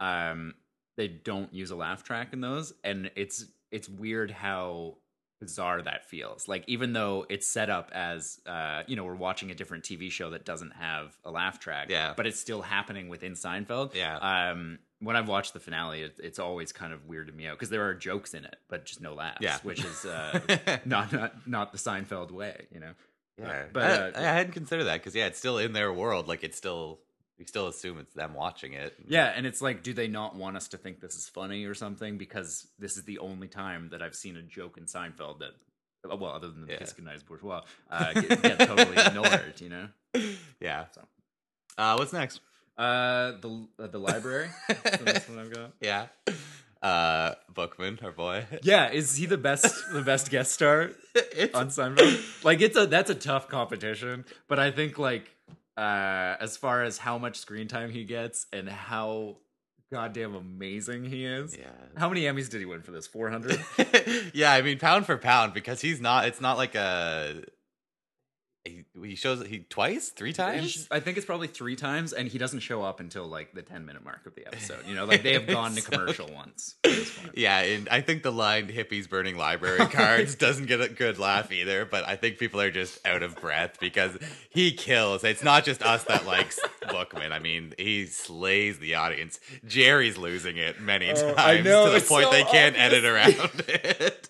they don't use a laugh track in those, and it's weird how bizarre that feels. Like even though it's set up as we're watching a different TV show that doesn't have a laugh track, Yeah. but it's still happening within Seinfeld. Yeah. When I've watched the finale, it's always kind of weirded me out because there are jokes in it, but just no laughs. Yeah. Which is not the Seinfeld way, you know. Yeah, But I hadn't considered that because it's still in their world. Like we still assume it's them watching it. Yeah, and it's like, do they not want us to think this is funny or something? Because this is the only time that I've seen a joke in Seinfeld that, well, other than the Kiss Goodnight is bourgeois, get totally ignored. You know? Yeah. So. What's next? The library. So that's what I've got. Yeah. Bookman, our boy. Yeah, is he the best guest star on Seinfeld? Like that's a tough competition, but I think like as far as how much screen time he gets and how goddamn amazing he is. Yeah. How many Emmys did he win for this? 400? Yeah, I mean pound for pound because it's not like he shows twice, 3 times. I think it's probably 3 times, and he doesn't show up until like the 10-minute mark of the episode. You know, like they have gone to commercial once. At this point. Yeah, and I think the line "hippies burning library cards" doesn't get a good laugh either. But I think people are just out of breath because he kills. It's not just us that likes Bookman. I mean, he slays the audience. Jerry's losing it many times I know, to the it's point so they can't obvious. edit around it.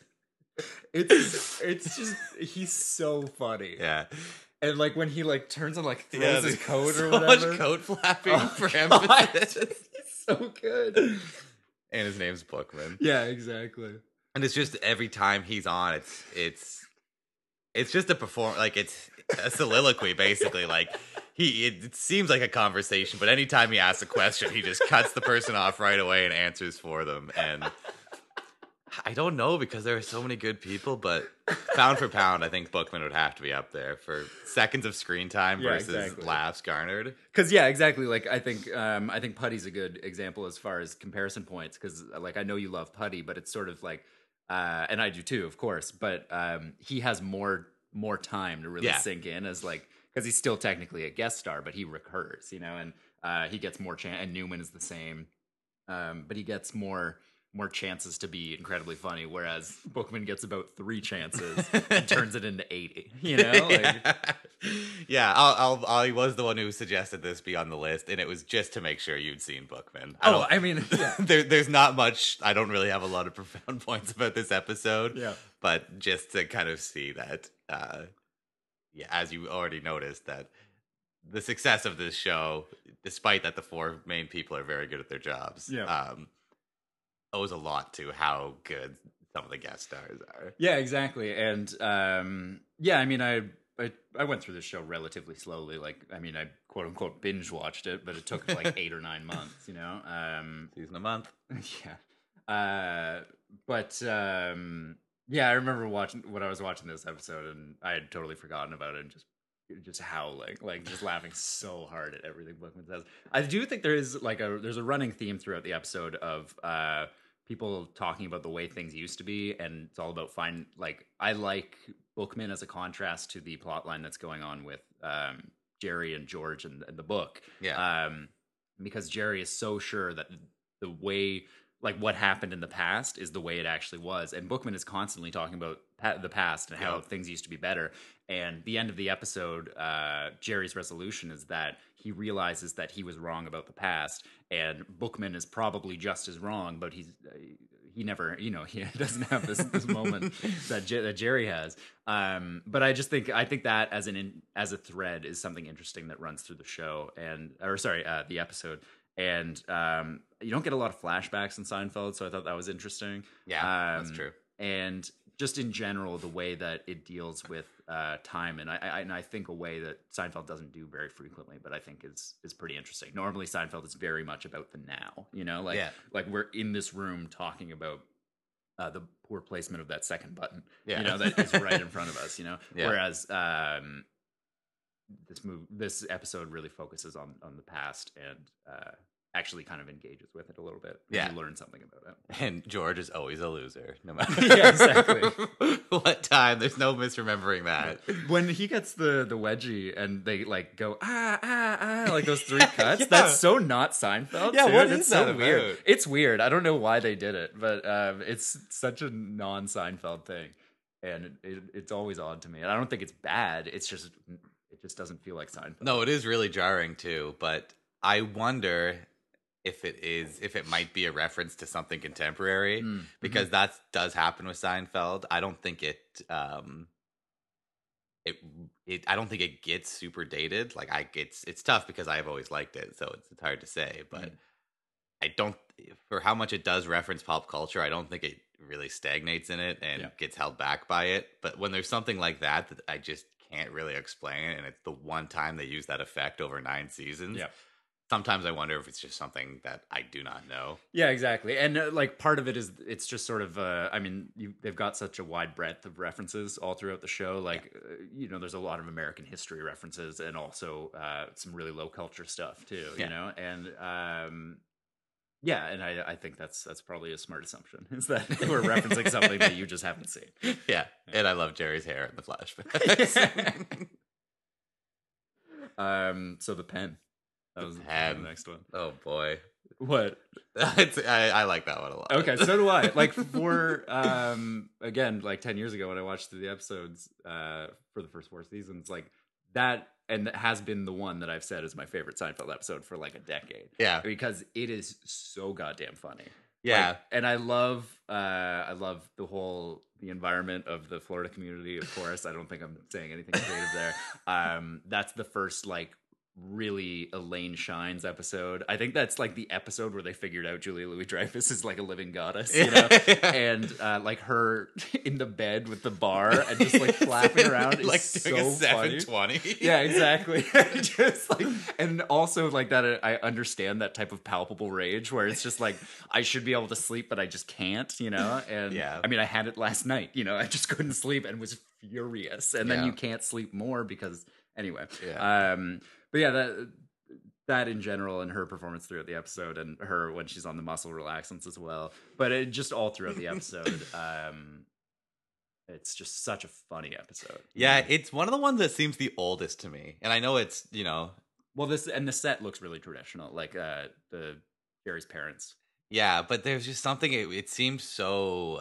It's just he's so funny. Yeah. And like when he like turns and like throws Yeah, his coat or so whatever. much coat flapping for God. emphasis. He's so good. And his name's Bookman. Yeah, exactly. And it's just every time he's on, it's just a like it's a soliloquy basically. Like it seems like a conversation, but anytime he asks a question, he just cuts the person off right away and answers for them. And I don't know because there are so many good people, but pound for pound, I think Bookman would have to be up there for seconds of screen time versus laughs garnered. Because yeah, exactly. Like I think Putty's a good example as far as comparison points. Because like I know you love Putty, but it's sort of like, and I do too, of course. But he has more time to really sink in as like because he's still technically a guest star, but he recurs, you know, and he gets more chance. And Newman is the same, but he gets more chances to be incredibly funny, whereas Bookman gets about 3 chances and turns it into 80. You know, like, I was the one who suggested this be on the list, and it was just to make sure you'd seen Bookman. I mean, yeah. There's not much. I don't really have a lot of profound points about this episode. Yeah, but just to kind of see that, as you already noticed, that the success of this show, despite that the 4 main people are very good at their jobs, owes a lot to how good some of the guest stars are. Yeah, exactly. And I mean, I went through this show relatively slowly. Like, I mean, I quote unquote binge watched it, but it took like 8 or 9 months. You know, season a month. Yeah, I remember when I was watching this episode, and I had totally forgotten about it, and just howling, like just laughing so hard at everything Bookman says. I do think there's a running theme throughout the episode of people talking about the way things used to be, and it's all about I like Bookman as a contrast to the plot line that's going on with Jerry and George and the book. Yeah. Because Jerry is so sure that the way, like what happened in the past is the way it actually was. And Bookman is constantly talking about the past and how things used to be better. And the end of the episode, Jerry's resolution is that he realizes that he was wrong about the past, and Bookman is probably just as wrong, but he never, he doesn't have this moment that Jerry has. But I think that as a thread is something interesting that runs through the show the episode. And you don't get a lot of flashbacks in Seinfeld, so I thought that was interesting. Yeah, that's true. And just in general, the way that it deals with time, and I think a way that Seinfeld doesn't do very frequently, but I think is pretty interesting. Normally, Seinfeld is very much about the now. Like we're in this room talking about the poor placement of that second button. Yeah. That is right in front of us. Yeah. Whereas this episode really focuses on the past and actually kind of engages with it a little bit. Yeah. You learn something about it. And George is always a loser, no matter Yeah, exactly. what time. There's no misremembering that. When he gets the wedgie and they like go like those three cuts, Yeah. that's so not Seinfeld. Yeah, dude. what It's is so that weird. about? It's weird. I don't know why they did it, but it's such a non-Seinfeld thing, and it's always odd to me. And I don't think it's bad. It just doesn't feel like Seinfeld. No, it is really jarring too, but I wonder if it might be a reference to something contemporary, because that does happen with Seinfeld. I don't think I don't think it gets super dated. Like it's tough because I've always liked it, so it's hard to say, but I don't, for how much it does reference pop culture, I don't think it really stagnates in it and gets held back by it. But when there's something like that I just can't really explain it, and it's the one time they use that effect over 9 seasons. Yeah. Sometimes I wonder if it's just something that I do not know. Yeah, exactly. And like part of it is it's just sort of they've got such a wide breadth of references all throughout the show. Like there's a lot of American history references and also some really low culture stuff too. And and I think that's probably a smart assumption, is that we're referencing something that you just haven't seen. Yeah, and I love Jerry's hair in the flashback. So the pen. That was the next one. Oh boy, what? I like that one a lot. Okay, so do I. Like for again, like 10 years ago when I watched the episodes for the first 4 seasons, like that, and that has been the one that I've said is my favorite Seinfeld episode for like a decade. Yeah, because it is so goddamn funny. Yeah, and I love the environment of the Florida community. Of course, I don't think I'm saying anything creative there. That's the first like really Elaine Shines episode. I think that's like the episode where they figured out Julia Louis-Dreyfus is like a living goddess, and like her in the bed with the bar and just like flapping around is like so doing a funny. 720. Yeah, exactly. Just like, and also like that, I understand that type of palpable rage where it's just like I should be able to sleep, but I just can't, And I mean, I had it last night. I just couldn't sleep and was furious, and then you can't sleep more because anyway. Yeah. But yeah, that in general, and her performance throughout the episode, and her when she's on the muscle relaxants as well. But it just all throughout the episode, it's just such a funny episode. Yeah, it's one of the ones that seems the oldest to me, and I know it's well, the set looks really traditional, like the Jerry's parents. Yeah, but there's just something. It seems so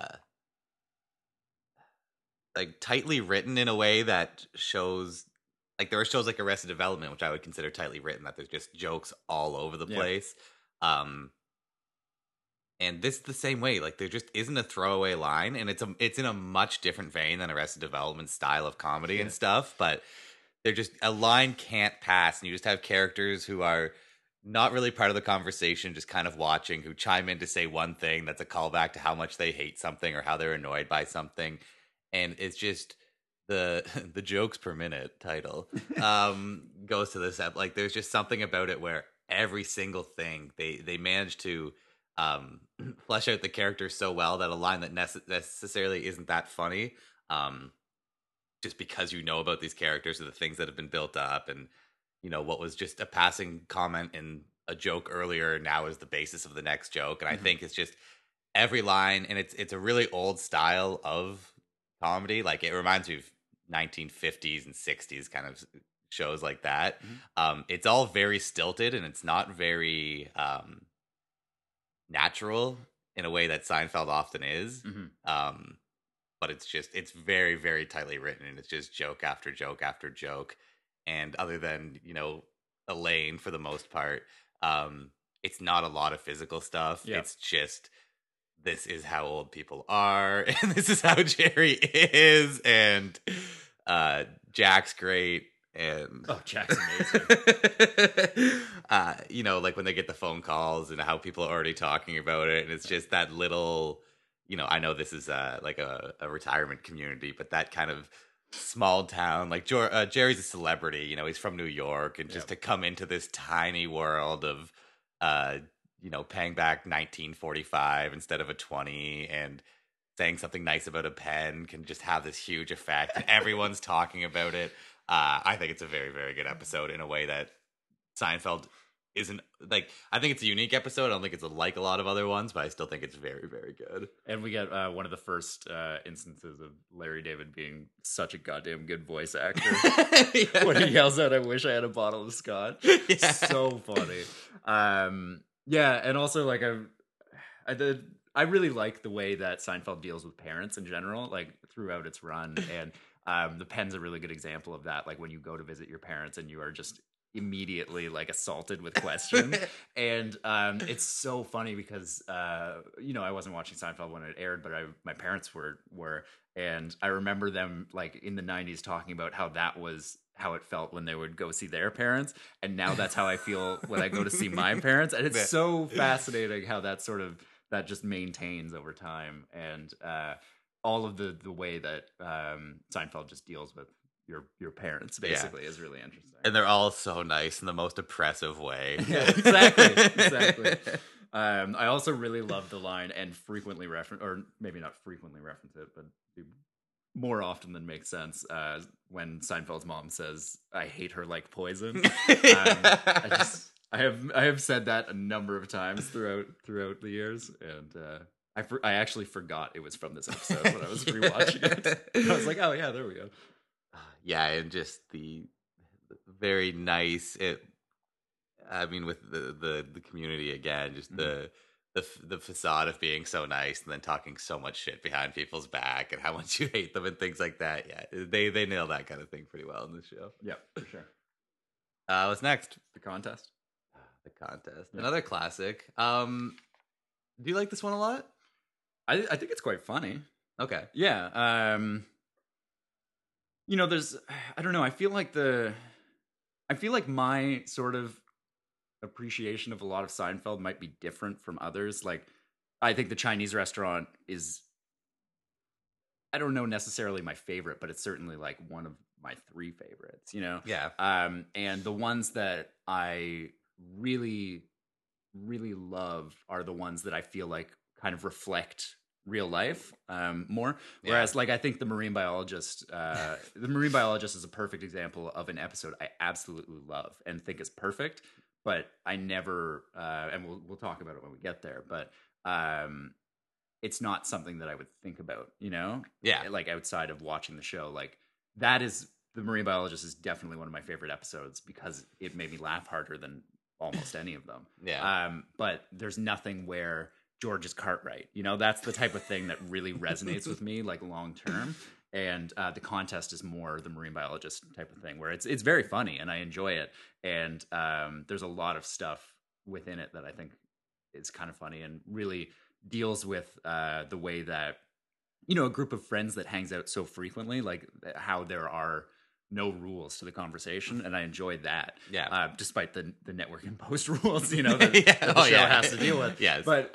like tightly written in a way that shows. Like there are shows like Arrested Development, which I would consider tightly written, that there's just jokes all over the place. And this is the same way. Like there just isn't a throwaway line, and it's in a much different vein than Arrested Development style of comedy and stuff. But they're just, a line can't pass, and you just have characters who are not really part of the conversation, just kind of watching, who chime in to say one thing that's a callback to how much they hate something or how they're annoyed by something, and it's just. The jokes per minute title goes to this app. Like there's just something about it where every single thing they manage to flesh out the characters so well that a line that necessarily isn't that funny, just because about these characters or the things that have been built up, and what was just a passing comment in a joke earlier now is the basis of the next joke. And I think it's just every line, and it's a really old style of comedy. Like it reminds me of 1950s and 60s kind of shows like that. Mm-hmm. It's all very stilted, and it's not very natural in a way that Seinfeld often is. Mm-hmm. But it's very, very tightly written, and it's just joke after joke after joke. And other than, Elaine for the most part, it's not a lot of physical stuff. Yeah. It's just, this is how old people are, and this is how Jerry is, and Jack's great. And Jack's amazing. Like when they get the phone calls and how people are already talking about it, and it's just that little, I know this is like a retirement community, but that kind of small town, like Jerry's a celebrity, he's from New York, and just to come into this tiny world of paying back 1945 instead of a 20, and saying something nice about a pen can just have this huge effect, and everyone's talking about it. I think it's a very, very good episode in a way that Seinfeld isn't. Like, I think it's a unique episode. I don't think it's like a lot of other ones, but I still think it's very, very good. And we get one of the first instances of Larry David being such a goddamn good voice actor. When he yells out, "I wish I had a bottle of scotch." Yeah. So funny. And also, like, I really like the way that Seinfeld deals with parents in general, like throughout its run. And the pen's a really good example of that. Like when you go to visit your parents and you are just immediately like assaulted with questions. And it's so funny because I wasn't watching Seinfeld when it aired, but my parents were, and I remember them like in the 90s talking about how that was how it felt when they would go see their parents, and now that's how I feel when I go to see my parents. And it's so fascinating how that just maintains over time, and all of the way that Seinfeld just deals with your parents basically is really interesting. And they're all so nice in the most oppressive way. Yeah, exactly. I also really love the line, and frequently reference, or maybe not frequently reference it, but more often than makes sense, when Seinfeld's mom says, "I hate her like poison." I have said that a number of times throughout the years, and I actually forgot it was from this episode when I was rewatching it. I was like, "Oh yeah, there we go." Yeah, and just the very nice. With the community again, just the facade of being so nice, and then talking so much shit behind people's back, and how much you hate them and things like that. Yeah, they nail that kind of thing pretty well in the show. Yeah, for sure. What's next? The Contest. The Contest, another classic. Do you like this one a lot? I think it's quite funny. Okay. Yeah. There's, I don't know. I feel like my sort of appreciation of a lot of Seinfeld might be different from others. Like, I think the Chinese restaurant is, I don't know necessarily my favorite, but it's certainly like one of my 3 favorites, Yeah. And the ones that I really, really love are the ones that I feel like kind of reflect real life more. Whereas like I think the Marine Biologist is a perfect example of an episode I absolutely love and think is perfect, but I never and we'll talk about it when we get there, but it's not something that I would think about, like outside of watching the show. Like, that is, the Marine Biologist is definitely one of my favorite episodes because it made me laugh harder than almost any of them. But there's nothing where George is Cartwright. That's the type of thing that really resonates with me, like long term. And the Contest is more the Marine Biologist type of thing, where it's very funny and I enjoy it. And there's a lot of stuff within it that I think is kind of funny and really deals with the way that, a group of friends that hangs out so frequently, like how there are no rules to the conversation, and I enjoyed that. Yeah. Despite the network imposed rules, that the show has to deal with. Yes. But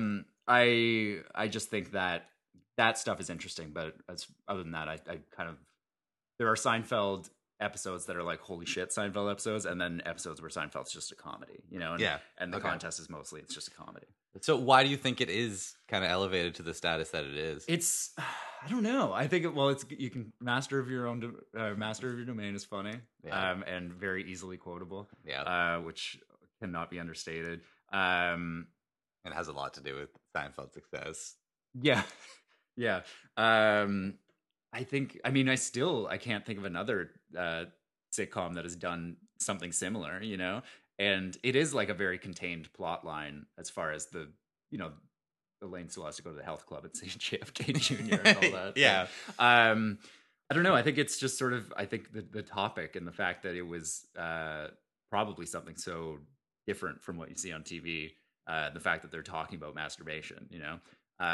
I just think that stuff is interesting. But other than that, I kind of, there are Seinfeld episodes that are like, holy shit, Seinfeld episodes, and then episodes where Seinfeld's just a comedy, and the Contest is mostly, it's just a comedy. So why do you think it is kind of elevated to the status that it is? It's, I don't know. I think it's, you can master of your domain is funny, and very easily quotable, which cannot be understated. And it has a lot to do with Seinfeld's success. Yeah. I think, I can't think of another sitcom that has done something similar, you know? And it is like a very contained plot line as far as the, you know, Elaine still has to go to the health club at St. JFK Jr. and all that. Yeah. I don't know. I think it's just sort of, I think the topic and the fact that it was probably something so different from what you see on TV, the fact that they're talking about masturbation, you know,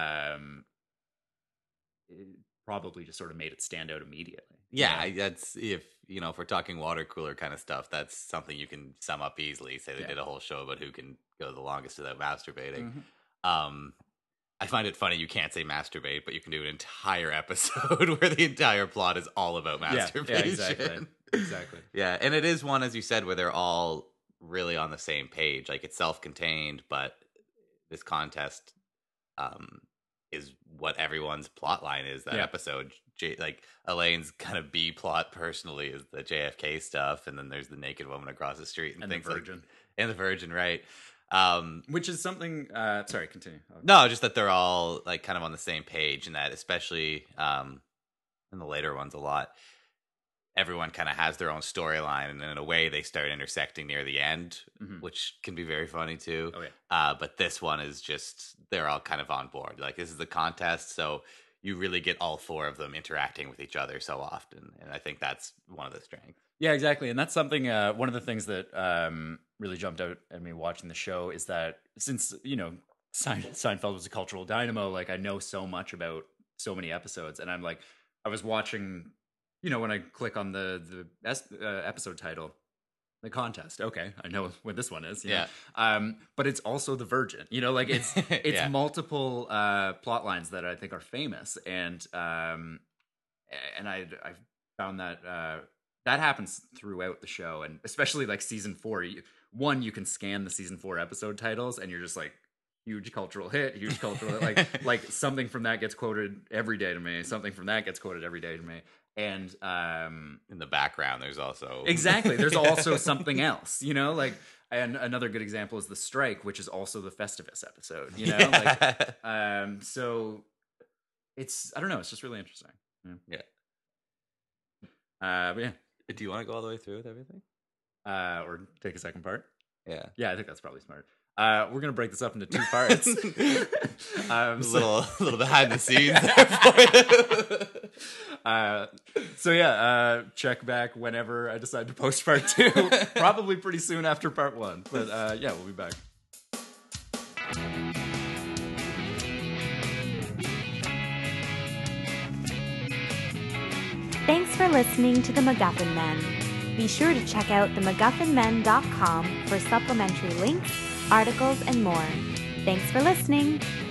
it probably just sort of made it stand out immediately. Yeah, that's if we're talking water cooler kind of stuff, that's something you can sum up easily. Say they did a whole show about who can go the longest without masturbating. I find it funny you can't say masturbate, but you can do an entire episode where the entire plot is all about masturbation. Yeah, exactly. Yeah, and it is one, as you said, where they're all really on the same page. Like, it's self-contained, but this contest is what everyone's plot line is that episode. Like, Elaine's kind of B plot personally is the JFK stuff, and then there's the naked woman across the street and things the Virgin. like, and the Virgin, right? Which is something. Sorry, continue. No, just that they're all like kind of on the same page, and that especially in the later ones a lot, everyone kind of has their own storyline, and in a way they start intersecting near the end, which can be very funny too. Oh yeah. But this one is just they're all kind of on board. Like, this is the contest, so you really get all four of them interacting with each other so often, and I think that's one of the strengths. Yeah, exactly. And that's something, one of the things that really jumped out at me watching the show is that since, you know, Seinfeld was a cultural dynamo, like, I know so much about so many episodes. And I'm like, I was watching, you know, when I click on the episode title, the contest. Okay, I know what this one is. Yeah. But it's also the Virgin. You know, like, it's multiple plot lines that I think are famous. And I found that... that happens throughout the show, and especially like season 4. One, you can scan the season 4 episode titles, and you're just like, huge cultural hit, like something from that gets quoted every day to me. Something from that gets quoted every day to me, and in the background, there's also there's also something else, you know, like. And another good example is the Strike, which is also the Festivus episode, you know, like, so it's, I don't know, it's just really interesting. Yeah. But yeah. Do you want to go all the way through with everything? Or take a second part? Yeah. Yeah, I think that's probably smart. We're going to break this up into 2 parts. A little behind the scenes there for you. Check back whenever I decide to post part 2. Probably pretty soon after part 1. But we'll be back. Thanks for listening to The MacGuffin Men. Be sure to check out themacguffinmen.com for supplementary links, articles, and more. Thanks for listening.